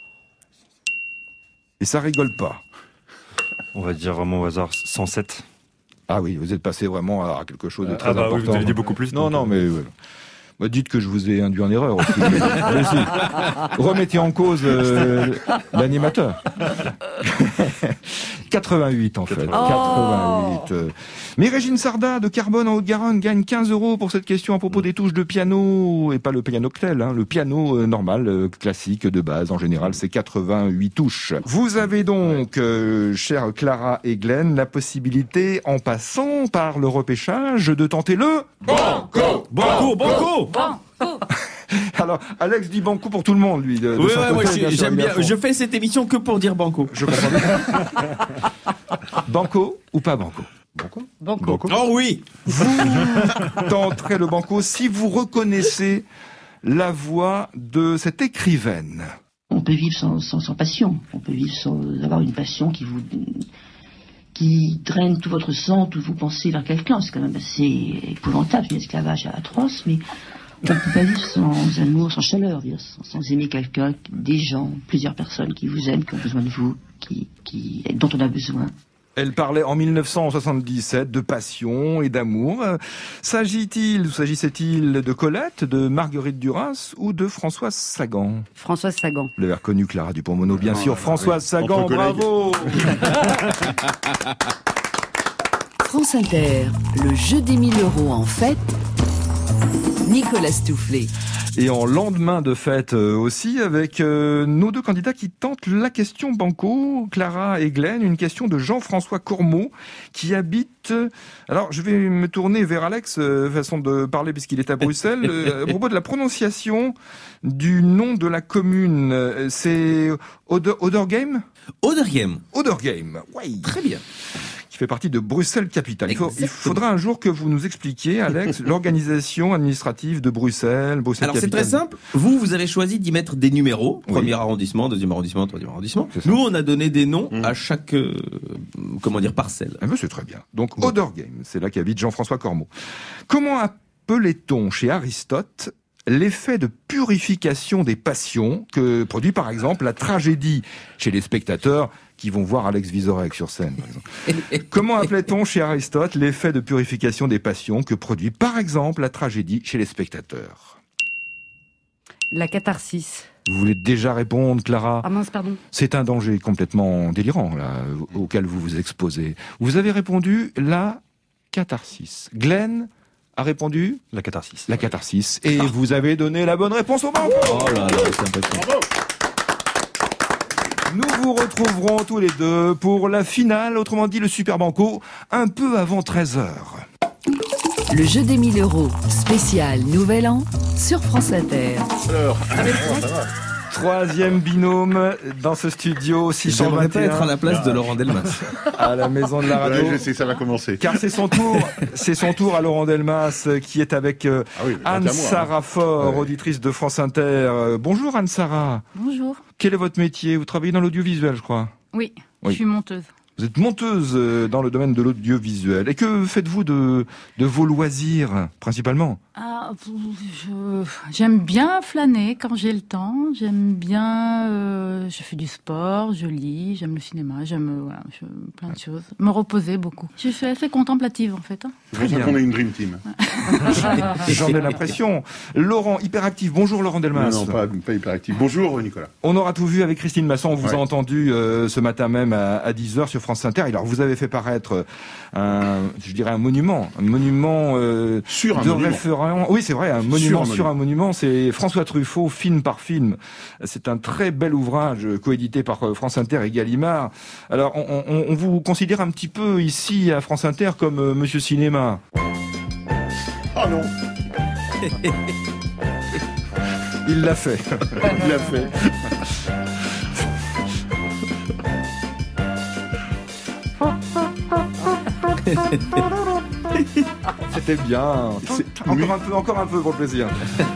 Et ça rigole pas. On va dire vraiment au hasard cent sept. Ah oui, vous êtes passé vraiment à quelque chose de très Ah bah oui, important. vous avez dit beaucoup plus. Non, donc, non, euh, mais... ouais. Bah, dites que je vous ai induit en erreur aussi. Allez-y. Remettez en cause euh, l'animateur. quatre-vingt-huit en fait. quatre-vingt-huit. Euh. Mais Régine Sarda de Carbone en Haute-Garonne gagne quinze euros pour cette question à propos des touches de piano. Et pas le pianoctel, hein, le piano euh, normal, euh, classique, de base. En général, c'est quatre-vingt-huit touches. Vous avez donc, euh, chère Clara et Glenn, la possibilité, en passant par le repêchage, de tenter le... Banco. Banco, banco. Alors, Alex dit banco pour tout le monde, lui. De, de Oui, son ouais, côté, moi, bien sûr, j'aime bien. fond. Je fais cette émission que pour dire banco. Je comprends bien. Banco ou pas banco? Banco. Banco. Banco. Oh oui. Vous tenterez le banco si vous reconnaissez la voix de cette écrivaine. On peut vivre sans, sans, sans passion. On peut vivre sans avoir une passion qui vous qui draine tout votre sang, tout vous pensez vers quelqu'un. C'est quand même assez épouvantable, c'est un esclavage atroce, mais on ne peut pas vivre sans amour, sans chaleur, sans, sans aimer quelqu'un, des gens, plusieurs personnes qui vous aiment, qui ont besoin de vous, qui, qui, dont on a besoin. Elle parlait en mille neuf cent soixante-dix-sept de passion et d'amour. Euh, S'agit-il, ou s'agissait-il de Colette, de Marguerite Duras ou de Françoise Sagan? Françoise Sagan. Vous l'avez reconnu, Clara Dupont-Mono, bien Oh, sûr. là, Françoise oui. Sagan, Entre collègues. bravo. France Inter, le jeu des mille euros en fête. Nicolas Stoufflet. Et en lendemain de fête euh, aussi, avec euh, nos deux candidats qui tentent la question banco, Clara et Glenn, une question de Jean-François Cormot, qui habite... Alors, je vais me tourner vers Alex, euh, façon de parler, puisqu'il est à Bruxelles, euh, à propos de la prononciation du nom de la commune. Euh, C'est Oder, Odergame Odergame. Odergame, ouais. Très bien. Qui fait partie de Bruxelles Capitale. Il, faut, il Exactement. faudra un jour que vous nous expliquiez, Alex, l'organisation administrative de Bruxelles, Bruxelles Alors c'est Capitale. très simple. Vous, vous avez choisi d'y mettre des numéros. Oui. Premier arrondissement, deuxième arrondissement, troisième arrondissement. C'est ça. Nous, on a donné des noms Mmh. à chaque, euh, comment dire, parcelle. Ah ben c'est très bien. Donc, Odergame, c'est là qu'habite Jean-François Cormot. Comment appelait-on chez Aristote l'effet de purification des passions que produit par exemple la tragédie chez les spectateurs qui vont voir Alex Vizorek sur scène, par exemple. Comment appelait-on chez Aristote l'effet de purification des passions que produit par exemple la tragédie chez les spectateurs? La catharsis. Vous voulez déjà répondre, Clara? Ah mince, pardon. C'est un danger complètement délirant là, auquel vous vous exposez. Vous avez répondu la catharsis. Glenn a répondu La catharsis. la catharsis. Et vous avez donné la bonne réponse au banc. Oh là là, c'est impressionnant. Bravo. Nous vous retrouverons tous les deux pour la finale, autrement dit le Super Banco, un peu avant treize heures. Le jeu des mille euros, spécial Nouvel An, sur France Inter. Alors, Troisième binôme dans ce studio J'aimerais pas être à six cent vingt et un la place de Laurent Delmas. à la maison de la radio. ouais, je sais, ça va commencer. Car c'est son tour, c'est son tour à Laurent Delmas euh, qui est avec euh, Ah oui, vingt et un mois, Anne-Sara hein. Faure, Ouais. auditrice de France Inter. Euh, bonjour Anne-Sara. Bonjour. Quel est votre métier? Vous travaillez dans l'audiovisuel, je crois. Oui, Oui. je suis monteuse. Vous êtes monteuse euh, dans le domaine de l'audiovisuel. Et que faites-vous de, de vos loisirs, principalement? Ah, je- j'aime bien flâner quand j'ai le temps. J'aime bien, euh, je fais du sport, je lis, j'aime le cinéma, j'aime euh, voilà, je- plein de choses. Me reposer beaucoup. Je suis assez contemplative en fait. hein. C'est pour ça bien. qu'on est une dream team. J'en ai l'impression. Laurent, hyperactif. Bonjour Laurent Delmas. Non, non, pas, pas hyperactif. Bonjour Nicolas. On aura tout vu avec Christine Masson. On vous Ouais. a entendu euh, ce matin même à, à dix heures sur France Inter. Alors vous avez fait paraître un, je dirais un monument, un monument euh, Sur un de monument. référence. Oui, c'est vrai, un monument un sur un monument. C'est François Truffaut, film par film. C'est un très bel ouvrage coédité par euh, France Inter et Gallimard. Alors on, on, on vous considère un petit peu ici à France Inter comme euh, Monsieur Cinéma. Ah non, Il l'a fait. il l'a fait. C'était bien. C'est- Encore un peu, encore un peu pour le plaisir.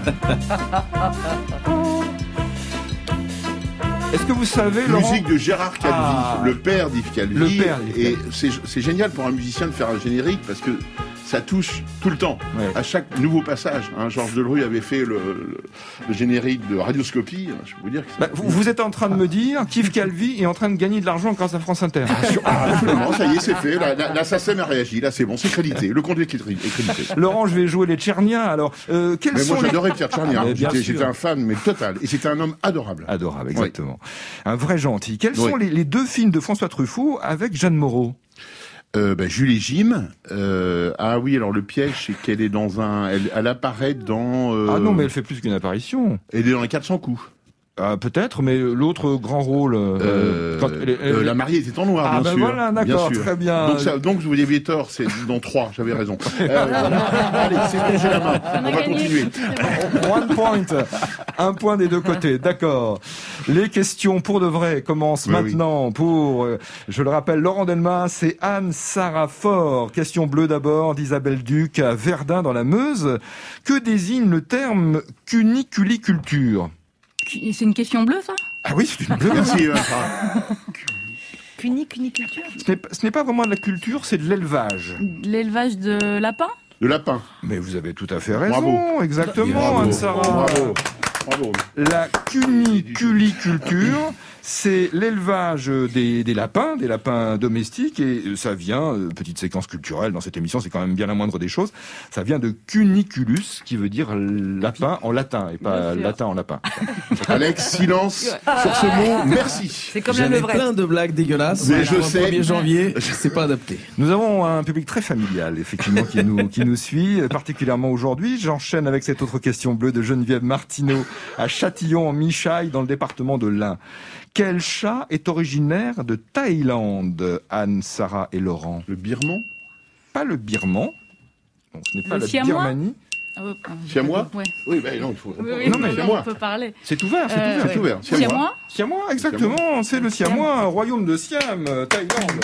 Est-ce que vous savez, Laurent, Musique de Gérard Calvi, Ah. le père d'Yves Calvi. Le père d'Yves Et Calvi. c'est c'est génial pour un musicien de faire un générique parce que ça touche tout le temps. Ouais. À chaque nouveau passage. Hein, Georges Delerue avait fait le, le- le générique de Radioscopie. Je peux vous dire que c'est- Bah, vous, vous êtes en train de me dire qu'Yves Calvi est en train de gagner de l'argent grâce à France Inter. Ah, absolument, ça y est, c'est fait. Là, là, là, ça SACEM a réagi. Là, c'est bon, c'est crédité. Le compte est crédité. est crédité. Laurent, je vais jouer les Tcherniens. Alors, euh, quels Mais sont moi, les... j'adorais Pierre Tchernia. Mais bien J'étais sûr. j'étais un fan, mais total. Et c'était un homme adorable. Adorable, exactement. Un vrai gentil. Quels Oui. sont les, les deux films de François Truffaut avec Jeanne Moreau? Euh, bah, Jules et Jim. Euh, ah oui, alors le piège, c'est qu'elle est dans un. Elle, elle apparaît dans. euh, Ah non, mais elle fait plus qu'une apparition. Elle est dans les quatre cents coups. Ah, peut-être, mais l'autre grand rôle... euh, Euh, quand elle est- elle- euh, la mariée était en noir, Ah bien ben sûr. voilà, d'accord, bien sûr. très bien. Donc, ça, donc vous aviez tort, c'est dans trois, j'avais raison. Euh, voilà. Allez, c'est bon, j'ai la main. On va continuer. One point. Un point des deux côtés, d'accord. Les questions pour de vrai commencent oui, maintenant oui. pour, euh, je le rappelle, Laurent Delmas et Anne-Sara Faure. Question bleue d'abord d'Isabelle Duc à Verdun dans la Meuse. Que désigne le terme cuniculiculture? C'est une question bleue, ça? Ah oui, c'est une bleue. Merci. Vincent. Cuni, cuniculture. Ce n'est pas- ce n'est pas vraiment de la culture, c'est de l'élevage. L'élevage de lapins? De lapin. Mais vous avez tout à fait raison, Bravo. exactement, Bravo. Anne-Sara. Bravo. Bravo. La cuniculiculture, c'est l'élevage des, des lapins, des lapins domestiques, et ça vient, euh, petite séquence culturelle dans cette émission, c'est quand même bien la moindre des choses, ça vient de cuniculus, qui veut dire lapin en latin, et pas latin en lapin. Alex, silence sur ce mot. Merci. C'est comme la J'avais levrette. plein de blagues dégueulasses. Mais mais je pour sais. le premier janvier, c'est pas adapté. Nous avons un public très familial, effectivement, qui nous, qui nous suit, particulièrement aujourd'hui. J'enchaîne avec cette autre question bleue de Geneviève Martineau à Châtillon en Michaille, dans le département de l'Ain. Quel chat est originaire de Thaïlande, Anne, Sarah et Laurent? Le birman. Pas le birman. Non, ce n'est pas Le la siamois Birmanie. Ah ouais, ah, j'ai Siamois pas- ouais. Oui, ben non, il faut. Oui, oui, Non, mais non, Siamois. on peut parler. C'est ouvert, c'est Euh, ouvert. C'est ouvert. Siamois. Siamois? Siamois, exactement, c'est le Siamois, royaume de Siam, euh, Thaïlande.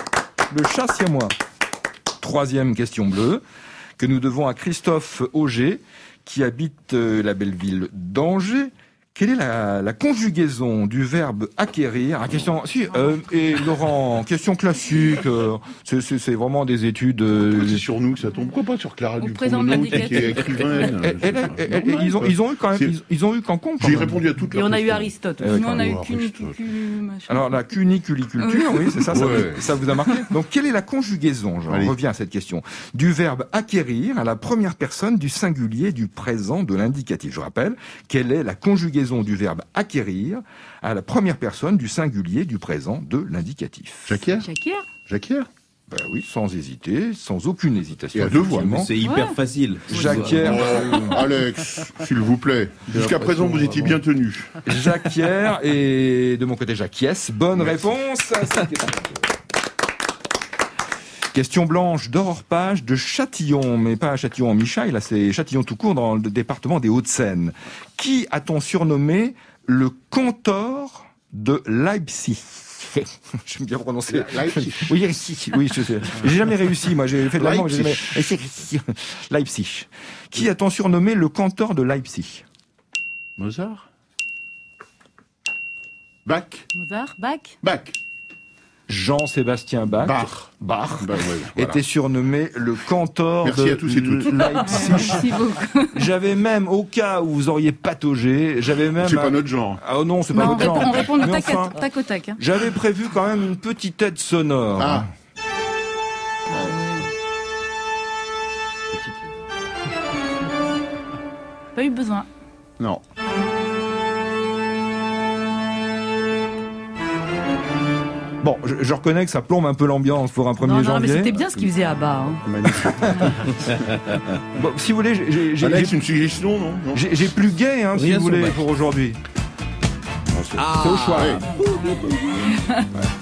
Le chat siamois. Troisième question bleue, que nous devons à Christophe Auger, qui habite euh, la belle ville d'Angers. Quelle est la, la conjugaison du verbe acquérir? Ah, question, si, euh, et Laurent, question classique, euh, c'est, c'est, c'est vraiment des études... euh, C'est sur nous que ça tombe. Pourquoi pas sur Clara Au présent de Dupont-Moretti, qui est l'indicatif. écrivaine? elle- elle- elle- elle- ils, ont, ils ont eu quand même, C'est- ils, ils ont eu qu'en compte. quand J'ai même. répondu à toutes Et leurs on a eu questions. Aristote. Eh ouais, Nous, on a eu Oh, cunicucu, machin. Alors la cuniculiculture, oui, c'est ça, ça, Ouais. vous, ça vous a marqué. Donc quelle est la conjugaison? Je Allez. reviens à cette question. Du verbe acquérir à la première personne du singulier du présent de l'indicatif. Je rappelle, quelle est la conjugaison du verbe acquérir à la première personne du singulier du présent de l'indicatif? Jacquière Jacquière? Jacquière Ben oui, sans hésiter, sans aucune hésitation. Et à deux voix. effectivement. C'est hyper Ouais. facile. Jacquière, Oh, Alex, s'il vous plaît. Jusqu'à présent, vous étiez bien tenu. Jacquière et de mon côté Jacquiès. Bonne réponse à cette question. Question blanche d'Aurore Page de Châtillon, mais pas Châtillon en Michaille, là c'est Châtillon tout court dans le département des Hauts-de-Seine. Qui a-t-on surnommé le cantor de Leipzig? J'aime bien prononcer. Leipzig. Oui, Leipzig, oui, je sais. J'ai jamais réussi, moi j'ai fait de l'allemand, mais j'ai jamais... Leipzig. Leipzig. Qui a-t-on surnommé le cantor de Leipzig? Mozart Bach Mozart? Bach? Bach. Jean-Sébastien Bach. Bach. Bach. Ben ouais, voilà. Était surnommé le cantor Merci de à tous et toutes. Leipzig. Merci beaucoup. J'avais même, au cas où vous auriez pataugé, j'avais même... C'est pas un- notre genre. Ah oh non, c'est pas Non, on votre répond, genre. on répond de Mais tac, à- enfin, tac au tac. Hein. j'avais prévu quand même une petite aide sonore. Ah. Pas eu besoin. Non. Bon, je, je reconnais que ça plombe un peu l'ambiance pour un premier Non, non, mais janvier. c'était bien ce qu'il faisait à bas. Hein. Magnifique. Bon, si vous voulez, j'ai- j'ai- Alex, j'ai- une suggestion, non, non j'ai j'ai plus gay, hein, si Rien vous sur voulez, Bach. pour aujourd'hui. c'est- C'est au choix. Ouais.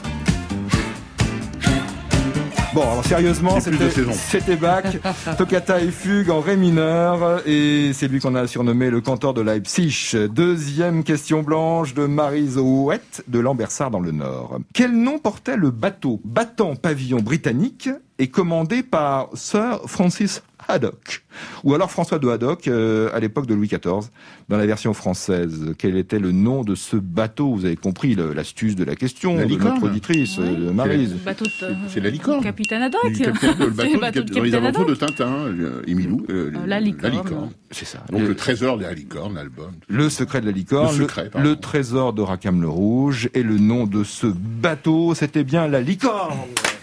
Bon, alors sérieusement, J'ai plus de c'était saison. c'était Bach, Toccata et Fugue en ré mineur, et c'est lui qu'on a surnommé le cantor de Leipzig. Deuxième question blanche de Marie Zoouette de Lambersart dans le Nord. Quel nom portait le bateau battant pavillon britannique et commandé par Sir Francis Haddock, ou alors François de Haddock euh, à l'époque de Louis quatorze, dans la version française? Quel était le nom de ce bateau? Vous avez compris le- l'astuce de la question La de licorne. notre auditrice, Ouais. euh, Maryse. Bateau de... C'est la licorne. Capitaine Haddock. Le capitaine- le C'est bateau, le bateau de dans les Capitaine aventures de Haddock. Tintin, euh, Emilou, euh, Euh, la licorne. C'est ça. Donc le, le trésor de la licorne, l'album. le secret de la licorne, Le secret, pardon. le trésor de Rackham le Rouge, et le nom de ce bateau, c'était bien la licorne.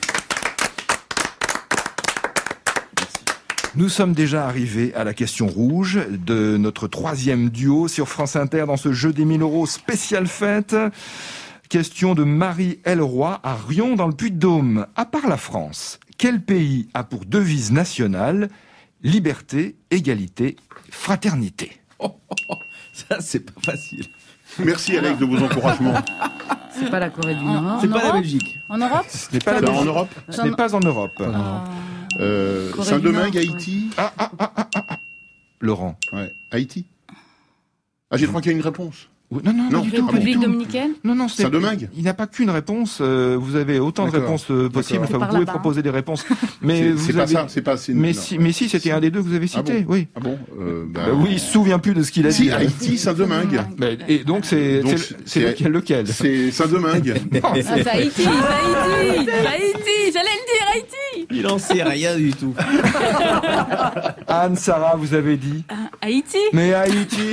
Nous sommes déjà arrivés à la question rouge de notre troisième duo sur France Inter dans ce jeu des mille euros spécial fête. Question de Marie Elroy à Rion dans le Puy-de-Dôme. À part la France, quel pays a pour devise nationale liberté, égalité, fraternité? Ça, c'est pas facile. Merci Alex de vos encouragements. C'est pas la Corée du En- Nord. C'est pas la Europe Belgique. En Europe? Ce n'est pas, la Alors, en Belgique. Europe, Ce n'est pas en Europe. Euh, euh, Corée du Saint-Domingue, Nord, Haïti. Laurent. Ouais. Haïti. Ah, j'ai crois qu'il y a une réponse. Non, non, non, Non, du ah tout, bon. pas du République tout. dominicaine? Non, non, c'est Saint-Domingue. Il n'y a pas qu'une réponse. euh, vous avez autant de D'accord. réponses euh, possibles. D'accord. Enfin, vous Par pouvez là-bas. proposer des réponses. Mais C'est vous c'est pas avez. ça, c'est pas. c'est- Mais non. si, mais si, c'était un des deux que vous avez Ah cité. bon Oui. Ah bon euh, bah, Bah oui, il se souvient plus de ce qu'il a Si, dit. Haïti, Saint-Domingue. Bah, et donc c'est Donc, c'est- c'est lequel, lequel C'est Saint-Domingue. Ah, c'est Haïti, c'est Haïti, Haïti, j'allais le dire, Haïti. Il en sait rien du tout. Anne, Sarah, vous avez dit. Haïti. Mais Haïti.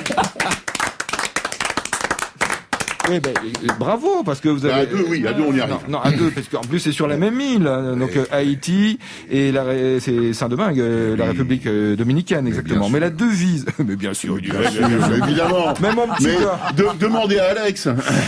Oui, ben, euh, bravo, parce que vous avez. Bah, à deux, oui, à deux, on y arrive. Non, non, à deux, parce qu'en plus c'est sur la même île. hein. Donc euh, Haïti et la, ré- c'est Saint-Domingue, euh, la Oui. République euh, dominicaine, exactement. bien Mais, sûr. la devise. Mais bien sûr, Bien sûr, évidemment. Même mon petit Mais gars. de- demandez à Alex.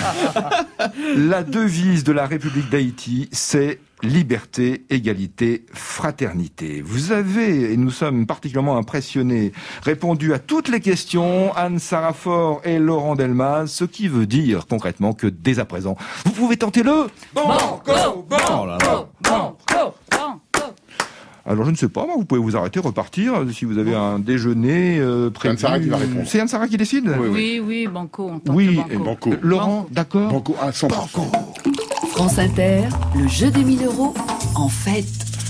La devise de la République d'Haïti, c'est liberté, égalité, fraternité. Vous avez, et nous sommes particulièrement impressionnés, répondu à toutes les questions, Anne Sarafort et Laurent Delmas, ce qui veut dire concrètement que dès à présent, vous pouvez tenter le Banco, Banco. Oh là là. Banco, banco. Alors je ne sais pas, moi, vous pouvez vous arrêter, repartir, si vous avez un déjeuner euh, prévu. Anne Sarah qui va répondre. C'est Anne Sarah qui décide Oui, oui. Oui, oui, banco, on tente Oui, le et banco. Banco. Laurent, d'accord. Banco à cent pour cent. France Inter, le jeu des mille euros en fête.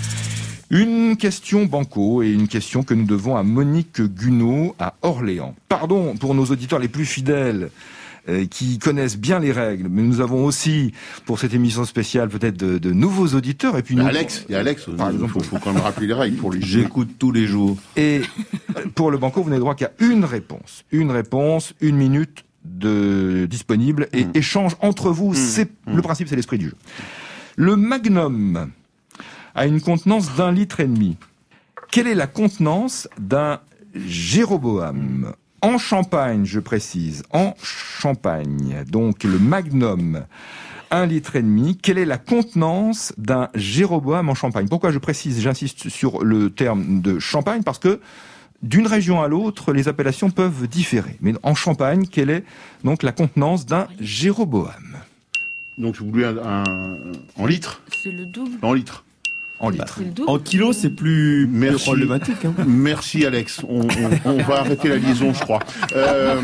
Une question banco et une question que nous devons à Monique Gunaud à Orléans. Pardon pour nos auditeurs les plus fidèles euh, qui connaissent bien les règles, mais nous avons aussi pour cette émission spéciale peut-être de, de nouveaux auditeurs et puis nous, Alex, il y a Alex. Par Il exemple. faut, faut quand même rappeler les règles pour les jeux. J'écoute tous les jours. et pour le banco vous n'avez droit qu'à une réponse, une réponse, une minute de disponible et Mm. échange entre vous. C'est le principe, c'est l'esprit du jeu. Le Magnum a une contenance d'un litre et demi. Quelle est la contenance d'un Jéroboam en Champagne, je précise, en Champagne. Donc le Magnum, un litre et demi. Quelle est la contenance d'un Jéroboam en Champagne? Pourquoi je précise, j'insiste sur le terme de Champagne, parce que d'une région à l'autre, les appellations peuvent différer. Mais en Champagne, quelle est donc la contenance d'un Jéroboam? Donc, vous voulez un, un- en litres C'est le double. En litres. En litres. C'est le double. En kilos, c'est plus, plus Merci. problématique. Hein. Merci, Alex. On, on- on va arrêter la liaison, je crois. Euh,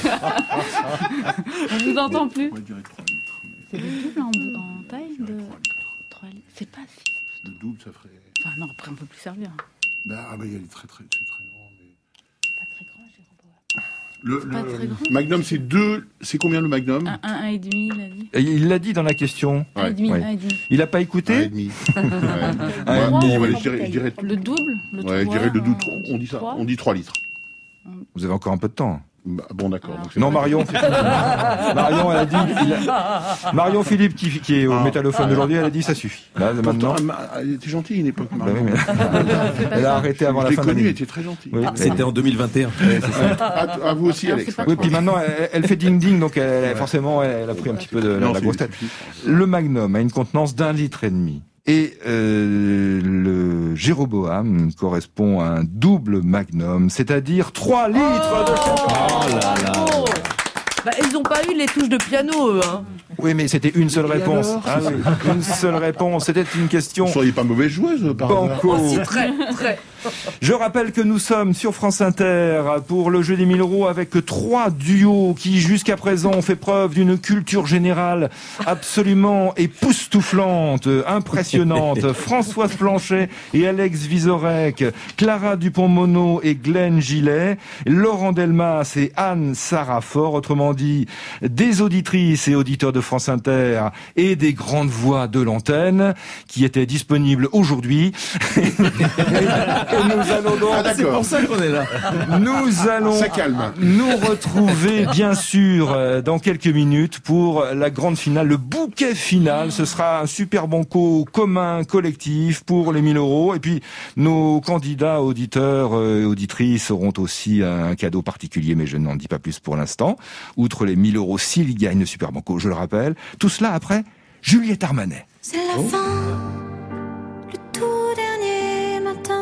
On vous entend plus. C'est le double en, en taille de trois litres. C'est pas si. le double, ça ferait. Enfin non, après on peut plus servir. Bah, ah, bah, il est très, très, c'est très grand. Mais... Pas très grand, Jéroboam. Le, Pas le- très grand. Magnum, c'est deux. C'est combien le Magnum Un, un, un et demi, il a dit. Et il l'a dit dans la question. Un et demi, Ouais. un et demi. Il n'a pas Un et écouté? demi. Un Ouais. et Moi, demi. ouais, je dirais, je dirais, Le double le ouais, je trois, dirais le double. euh, On dit ça. trois. On dit trois litres. Vous avez encore un peu de temps. Bah, bon, d'accord. Alors, donc c'est Non, vrai. Marion. Marion, elle a dit. il a- Marion Philippe, qui, qui est au Ah. métallophone d'aujourd'hui, elle a dit ça suffit. Là, maintenant. Pourtant, elle m'a- elle était gentille à une époque. Bah Marion. oui, mais- elle a arrêté avant Je la l'ai fin de connue, elle l'année. était très gentille. Oui. C'était en deux mille vingt et un. À, à vous aussi, Alors, Alex. c'est pas Oui, trop. puis maintenant, elle, elle fait ding-ding, donc elle, elle- forcément, elle a pris un petit peu de la, Non, la c'est- grosse tête. c'est- Le Magnum a une contenance d'un litre et demi. Et euh, le Jéroboam correspond à un double Magnum, c'est-à-dire trois litres de champagne. Oh là là. Bah, ils n'ont pas eu les touches de piano, eux. Hein. Oui, mais c'était une seule réponse. alors Ah oui, une seule réponse. C'était une question Vous ne seriez pas mauvaise joueuse, par hasard. banco. Très, très. Je rappelle que nous sommes sur France Inter pour le jeu des mille euros avec trois duos qui jusqu'à présent ont fait preuve d'une culture générale absolument époustouflante, impressionnante. Françoise Planchet et Alex Vizorek, Clara Dupont-Mono et Glenn Gillet, Laurent Delmas et Anne Sarafort, autrement dit des auditrices et auditeurs de France Inter et des grandes voix de l'antenne qui étaient disponibles aujourd'hui. Et nous allons donc, Ah, C'est d'accord. pour ça qu'on est là. nous allons Ça calme. nous retrouver bien sûr euh, dans quelques minutes pour la grande finale, le bouquet final. Ce sera un super banco commun, collectif pour les mille euros. Et puis nos candidats auditeurs euh, et auditrices auront aussi un cadeau particulier, mais je n'en dis pas plus pour l'instant. Outre les mille euros s'ils gagnent le super banco, je le rappelle. Tout cela après Juliette Armanet. C'est la fin, le tout dernier matin,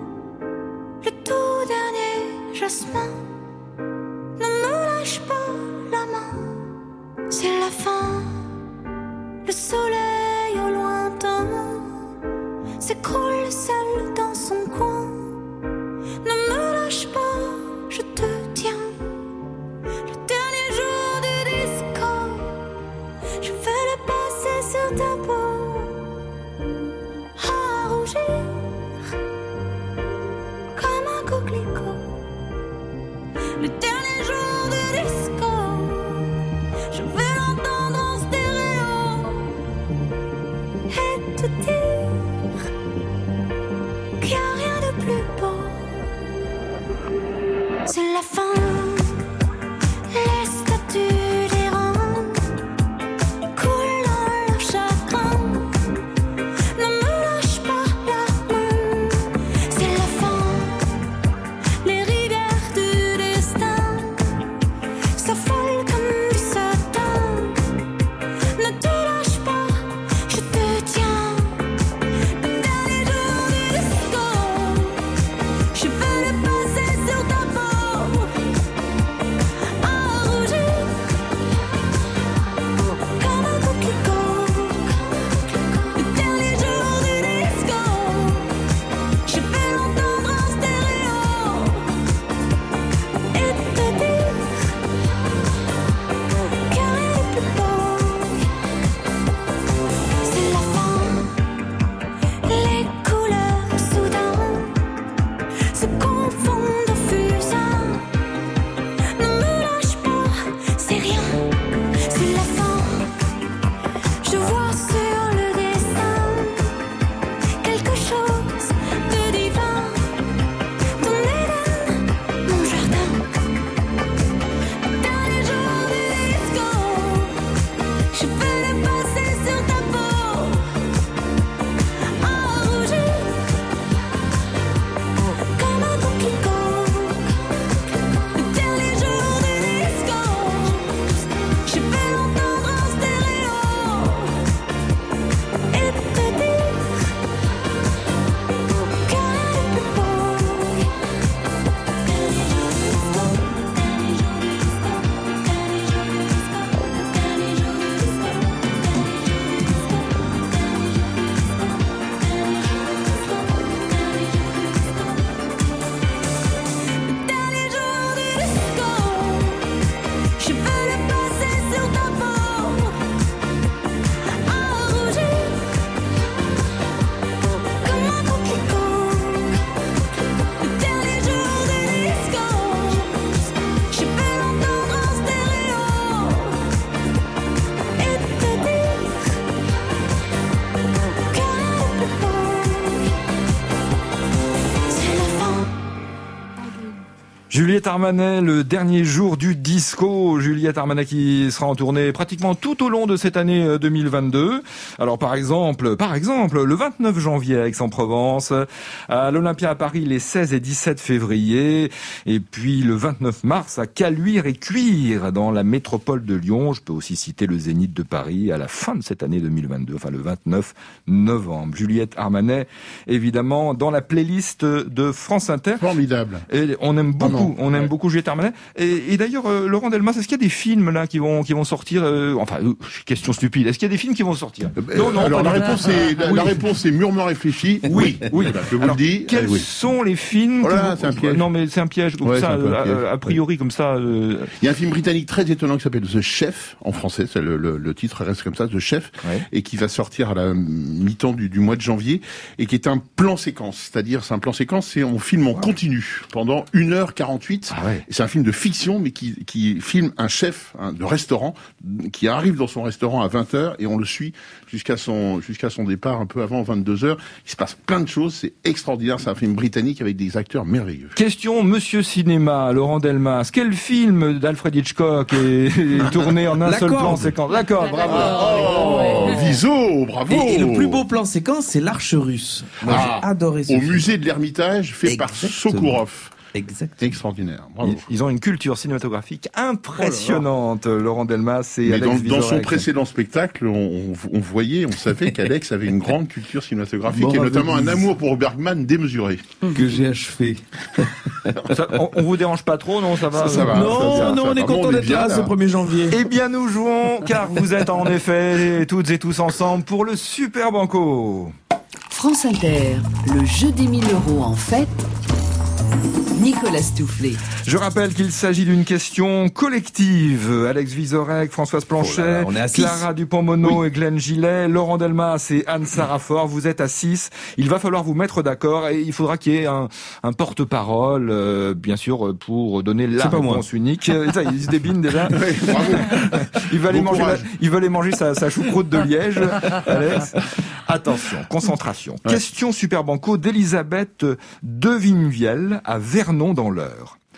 le tout dernier jasmin. Ne me lâche pas la main, c'est la fin, le soleil au lointain s'écroule seul dans son coin. Ne me lâche pas, je te tiens, le dernier jour C'est la fin. Les statues des rangs coulent dans leur chagrin. Ne me lâche pas la main. C'est la fin. Les rivières du destin s'affolent comme du satin. Ne te lâche pas, je te tiens. Le dernier jour du disco, je veux le passer sur ta peau. À rougir comme un coquelicot. Le dernier jour du disco, je vais l'entendre en stéréo et te dire que rien n'est plus beau. C'est la fin. Les couleurs soudain se confondent au fusain. Ne me lâche pas, c'est rien. C'est la fin. Je vois sur le dessin quelque chose de divin. Ton Éden, mon jardin. Dernier jour du disco, je veux le passer sur ta peau. À rougir comme un coquelicot. Le dernier jour du disco, je vais l'entendre en stéréo et te dire que rien n'est plus beau. Dernier jour du disco, dernier jour du disco, dernier jour du disco, dernier jour du disco, dernier jour du disco, dernier jour du disco. Je veux le passer sur ta peau. À rougir comme un coquelicot. Le dernier jour du disco, je vais l'entendre en stéréo et te dire que rien n'est plus beau. C'est la fin. Juliette Armanet, le dernier jour du disco. Juliette Armanet qui sera en tournée pratiquement tout au long de cette année deux mille vingt-deux. Alors par exemple, par exemple, le vingt-neuf janvier à Aix-en-Provence, à l'Olympia à Paris les seize et dix-sept février, et puis le vingt-neuf mars à Caluire et Cuire dans la métropole de Lyon. Je peux aussi citer le Zénith de Paris à la fin de cette année deux mille vingt-deux, enfin le vingt-neuf novembre. Juliette Armanet, évidemment, dans la playlist de France Inter. Formidable. Et on aime beaucoup, non. on aime Ouais. beaucoup Juliette Armanet. Et, et d'ailleurs, euh, Laurent Delmas, est-ce qu'il y a des films là qui vont qui vont sortir euh, Enfin, euh, question stupide. Est-ce qu'il y a des films qui vont sortir Euh, Alors la réponse est la, Oui. la réponse est mûrement réfléchie. Oui, oui. Voilà, je vous Alors, le dis. Quels euh, oui. sont les films Oh là que là, vous- c'est un piège. Non, mais c'est un piège. Comme Ouais, ça, c'est un peu un euh, piège. a, a priori, comme ça. euh, Il y a un film britannique très étonnant qui s'appelle The Chef en français. C'est le, le, le titre reste comme ça, The Chef, Ouais. et qui va sortir à la mi-temps du, du mois de janvier, et qui est un plan séquence. C'est-à-dire, c'est un plan séquence, c'est on filme en continu pendant une heure quarante-huit. Ah ouais. C'est un film de fiction, mais qui, qui filme un chef hein, de restaurant qui arrive dans son restaurant à vingt heures et on le suit jusqu'à son jusqu'à son départ un peu avant vingt-deux heures. Il se passe plein de choses, c'est extraordinaire. C'est un film britannique avec des acteurs merveilleux. Question Monsieur Cinéma, Laurent Delmas. Quel film d'Alfred Hitchcock est, est tourné en un La seul Corde. plan séquence D'accord, bravo. Oh, Viso, bravo. Et, et le plus beau plan séquence, c'est l'Arche russe. Moi, Ah, j'ai adoré ce au film. musée de l'Ermitage, fait par Exactement. Sokourov. Exactement. Extraordinaire. Bravo. Ils, ils ont une culture cinématographique impressionnante, Laurent Delmas et Mais Alex dans, dans son Vizorek. précédent spectacle, on, on, on voyait, on savait qu'Alex avait une grande culture cinématographique Bon, et notamment un Denise. amour pour Bergman démesuré. Que j'ai achevé. Ça, on, on vous dérange pas trop, non? Ça va? Ça, ça va. Non, ça, ça, non, ça on est va. content Bon, on est d'être bien, là, là. ce premier janvier. Eh bien, nous jouons, car vous êtes en effet toutes et tous ensemble pour le Super Banco. France Inter, le jeu des mille euros en fête. Nicolas Stoufflet. Je rappelle qu'il s'agit d'une question collective. Alex Vizorek, Françoise Planchet, Oh là là, on est à six. Clara Dupont-Mono et Glenn Gillet, Laurent Delmas et Anne Sarafort. Vous êtes à six. Il va falloir vous mettre d'accord et il faudra qu'il y ait un, un porte-parole, euh, bien sûr, pour donner la C'est pas moi. réponse unique. Ça, il se débine déjà. Ouais, bravo. Il va aller Bon manger, la- courage. il va aller manger sa, sa choucroute de Liège, Alex. Attention, concentration. Ouais. Question Super Banco d'Elisabeth de Vignevielle à Vernon dans l'Eure.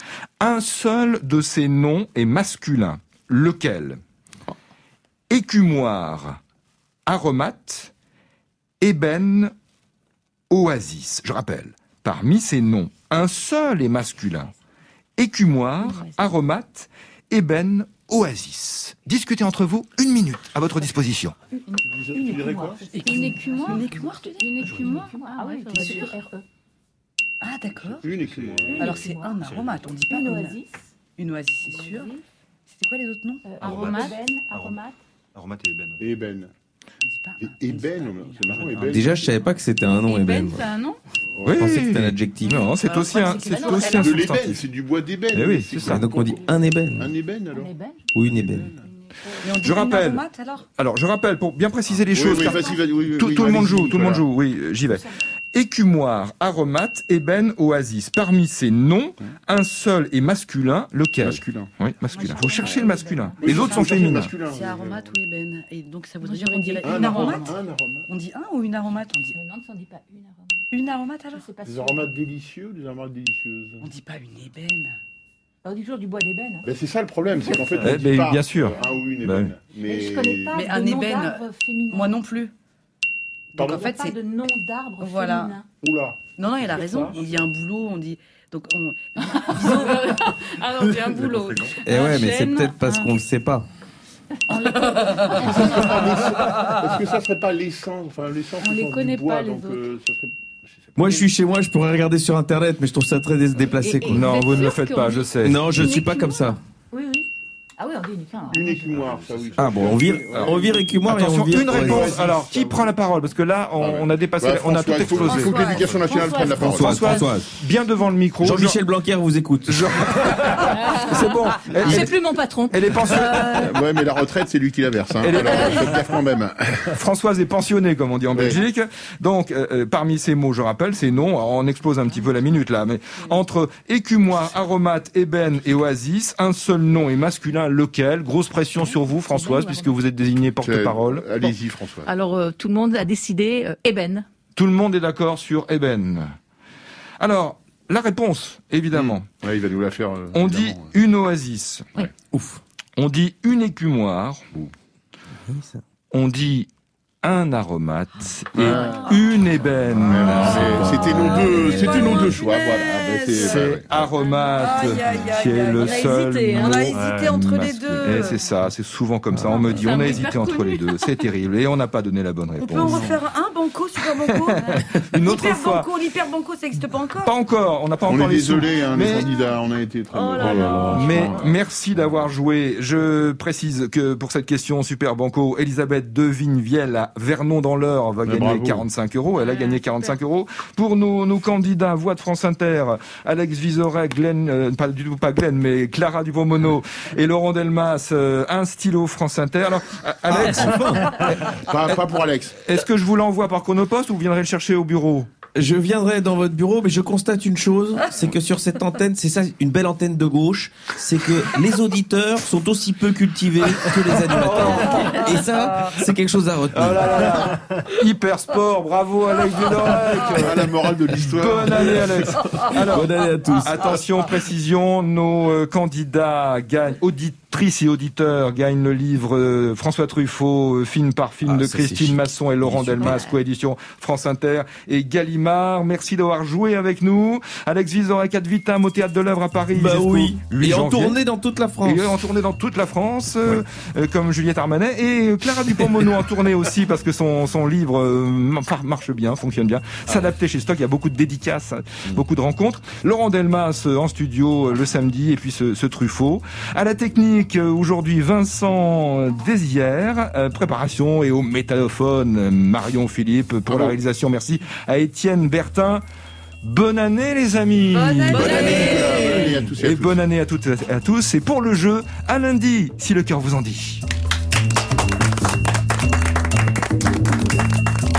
Un seul de ces noms est masculin. Lequel? Écumoire, aromate, ébène, oasis. Je rappelle, parmi ces noms, un seul est masculin. Écumoire, aromate, ébène, oasis. Discutez entre vous, une minute à votre disposition. Une écumoire. Une écumoire Une écumoire, tu dis Une écumoire Ah ouais, t'es sûr R E. Ah d'accord. Une écumoire. Alors c'est un aromate, on dit pas Une une oasis. Une oasis, c'est sûr. C'était quoi les autres noms? Euh, aromate. Aromate. Aromate et ébène. Et ébène. Et ébène, c'est marrant, ébène. Déjà, je savais pas que c'était un nom ébène. C'est un nom Je pensais que c'était un adjectif. Non, c'est Euh, aussi ouais, un, c'est c'est que la aussi un De l'ébène, substantif. c'est du bois d'ébène. Eh oui, c'est ça. Ah, donc on dit un ébène. Un ébène alors. Un ébène Ou une ébène. Et on dit Je une rappelle. aromate alors? Alors, je rappelle, pour bien préciser les Oui, choses, oui, car vas-y, vas-y, oui, oui, tout, oui, tout le monde allez-y, joue, tout le monde voilà. joue, oui, euh, j'y vais. Écumoire, aromate, ébène, oasis. Parmi ces noms, un seul est masculin, lequel? Masculin. Oui, masculin. Moi, je Faut dirais chercher le masculin. Oui, Les faut autres sont chercher le féminins. masculin, C'est oui, aromate ou ébène. Et donc ça voudrait Moi, dire qu'on j'aurais dirait dit une Un aromate. aromate? Un aromate. On dit un ou une aromate? On dit Je me demande si on dit pas une aromate. une aromate alors? Je sais pas Des sûr. aromates délicieux ou des aromates délicieuses? On dit pas une ébène. On dit toujours du bois d'ébène. Ben, c'est ça le problème, c'est qu'en fait, on Eh, dit mais pas bien sûr. euh, un ou une Bah ébène. Mais je connais pas Mais de un nom ébène, d'arbre féminin. Moi non plus. Donc Pardon en fait pas c'est... de nom d'arbre Voilà. féminin. Oula. Non, non, il a C'est raison. ça. On dit un boulot, on dit... Donc on... Ah non, c'est un boulot. Eh ouais, mais c'est chêne, peut-être parce un- qu'on le sait pas. Est-ce que ça serait pas l'essence, enfin l'essence On au les sens du connaît bois, pas, les donc, autres. euh, ça serait- je sais pas. Moi, je suis chez moi, je pourrais regarder sur Internet, mais je trouve ça très dé- déplacé. Et- quoi. et- Non, êtes vous ne le sûr faites qu'on pas, dit- je sais. Non, je Une suis pas comme écumoire. ça. Oui, oui. Ah oui, on dit uniquement. Une écumoire, ça oui. Ah bon, on vire, on vire écumoire et on Attention, vire. une réponse. Oasis. Alors, qui prend la parole? Parce que là, on, Ah ouais. on a dépassé, Ouais, on a tout François, il faut- explosé. Il faut que l'éducation nationale prenne la parole. Françoise, Françoise. Bien devant le micro. Jean-Michel Blanquer vous écoute. Je- C'est bon. Elle, C'est elle- plus mon patron. elle est pensionnée. Ouais, mais la retraite, c'est lui qui la verse. Hein. Elle est- Alors, faites gaffe quand même. Françoise est pensionnée, comme on dit en Oui. Belgique. Donc, euh, euh, parmi ces mots, je rappelle, ces noms, alors, on explose un petit peu la minute là, mais entre écumoire, aromate, ébène et oasis, un seul nom est masculin, lequel? Grosse pression sur vous, Françoise, puisque vous êtes désignée porte-parole. Allez-y, François. Alors, euh, tout le monde a décidé euh, ébène. Tout le monde est d'accord sur ébène. Alors, la réponse, évidemment. Ouais, il va nous la faire. euh, On dit évidemment. une oasis. Oui. Ouf. On dit une écumoire. On dit un aromate et une ébène. C'est- C'était nos deux, c'était nos deux choix. Voilà. Ben, c'est- C'est ouais, ouais. aromate Aïe, aïe, aïe, qui est aïe, le on a seul hésité, hein. mot On a hésité entre les masculin. deux. Et c'est ça, c'est souvent comme ça. On me dit, C'est un on a mot hésité hyper entre les deux. C'est terrible. Et on n'a pas donné la bonne On peut en réponse. refaire un banco, super banco? Une autre Hyper fois. banco, l'hyper banco, ça n'existe pas encore? Pas encore. On n'a pas On encore est les sous. désolé, hein, les Mais- candidats, on a été très Oh mauvais. là là. Mais merci d'avoir joué. Je précise que pour cette question Super Banco, Elisabeth Devigne-Viel à Vernon dans l'Eure va Mais gagner bravo. quarante-cinq euros. Elle a gagné quarante-cinq euros. Pour nos, nos candidats, Voix de France Inter, Alex Vizorek, Glenn, euh, pas du tout pas Glenn, mais Clara Dupont-Mono et Laurent Delmas, euh, un stylo France Inter. Alors, euh, Alex, Pas, pas pour Alex. est-ce que je vous l'envoie par Chronopost ou vous viendrez le chercher au bureau? Je viendrai dans votre bureau, mais je constate une chose, c'est que sur cette antenne, c'est ça, une belle antenne de gauche, c'est que les auditeurs sont aussi peu cultivés que les animateurs. Et ça, c'est quelque chose à Oh retenir. là là là. Hyper sport, bravo Alex Vizorek. À la morale de l'histoire. Bonne année Alex. Alors, Bonne année à tous. attention, précision, nos euh, candidats gagnent, auditrices et auditeurs gagnent le livre euh, François Truffaut, euh, film par film Ah, de ça, c'est Christine chic. Masson et Laurent Delmas, coédition France Inter et Gallimard. Merci d'avoir joué avec nous. Alex Vizorek ad vitam au Théâtre de l'Œuvre à Paris. Bah jusqu'au oui. huit Et en janvier. tournée dans toute la France. Et en tournée dans toute la France, euh, euh, comme Juliette Armanet. Et euh, Clara Dupont-Mono en tournée aussi, parce que son, son livre euh, mar- marche bien, fonctionne bien. S'adapter chez Stock, il y a beaucoup de dédicaces, beaucoup de rencontres. Laurent Delmas euh, en studio euh, le samedi, et puis ce, ce Truffaut. À la technique, euh, aujourd'hui, Vincent Désière. Euh, préparation et au métallophone, euh, Marion Philippe. Pour la réalisation, merci à Étienne Bertin. Bonne année les amis. Bonne année. Bonne année à tous et à Et tous. bonne année à toutes et à tous. Et pour le jeu, à lundi, si le cœur vous en dit.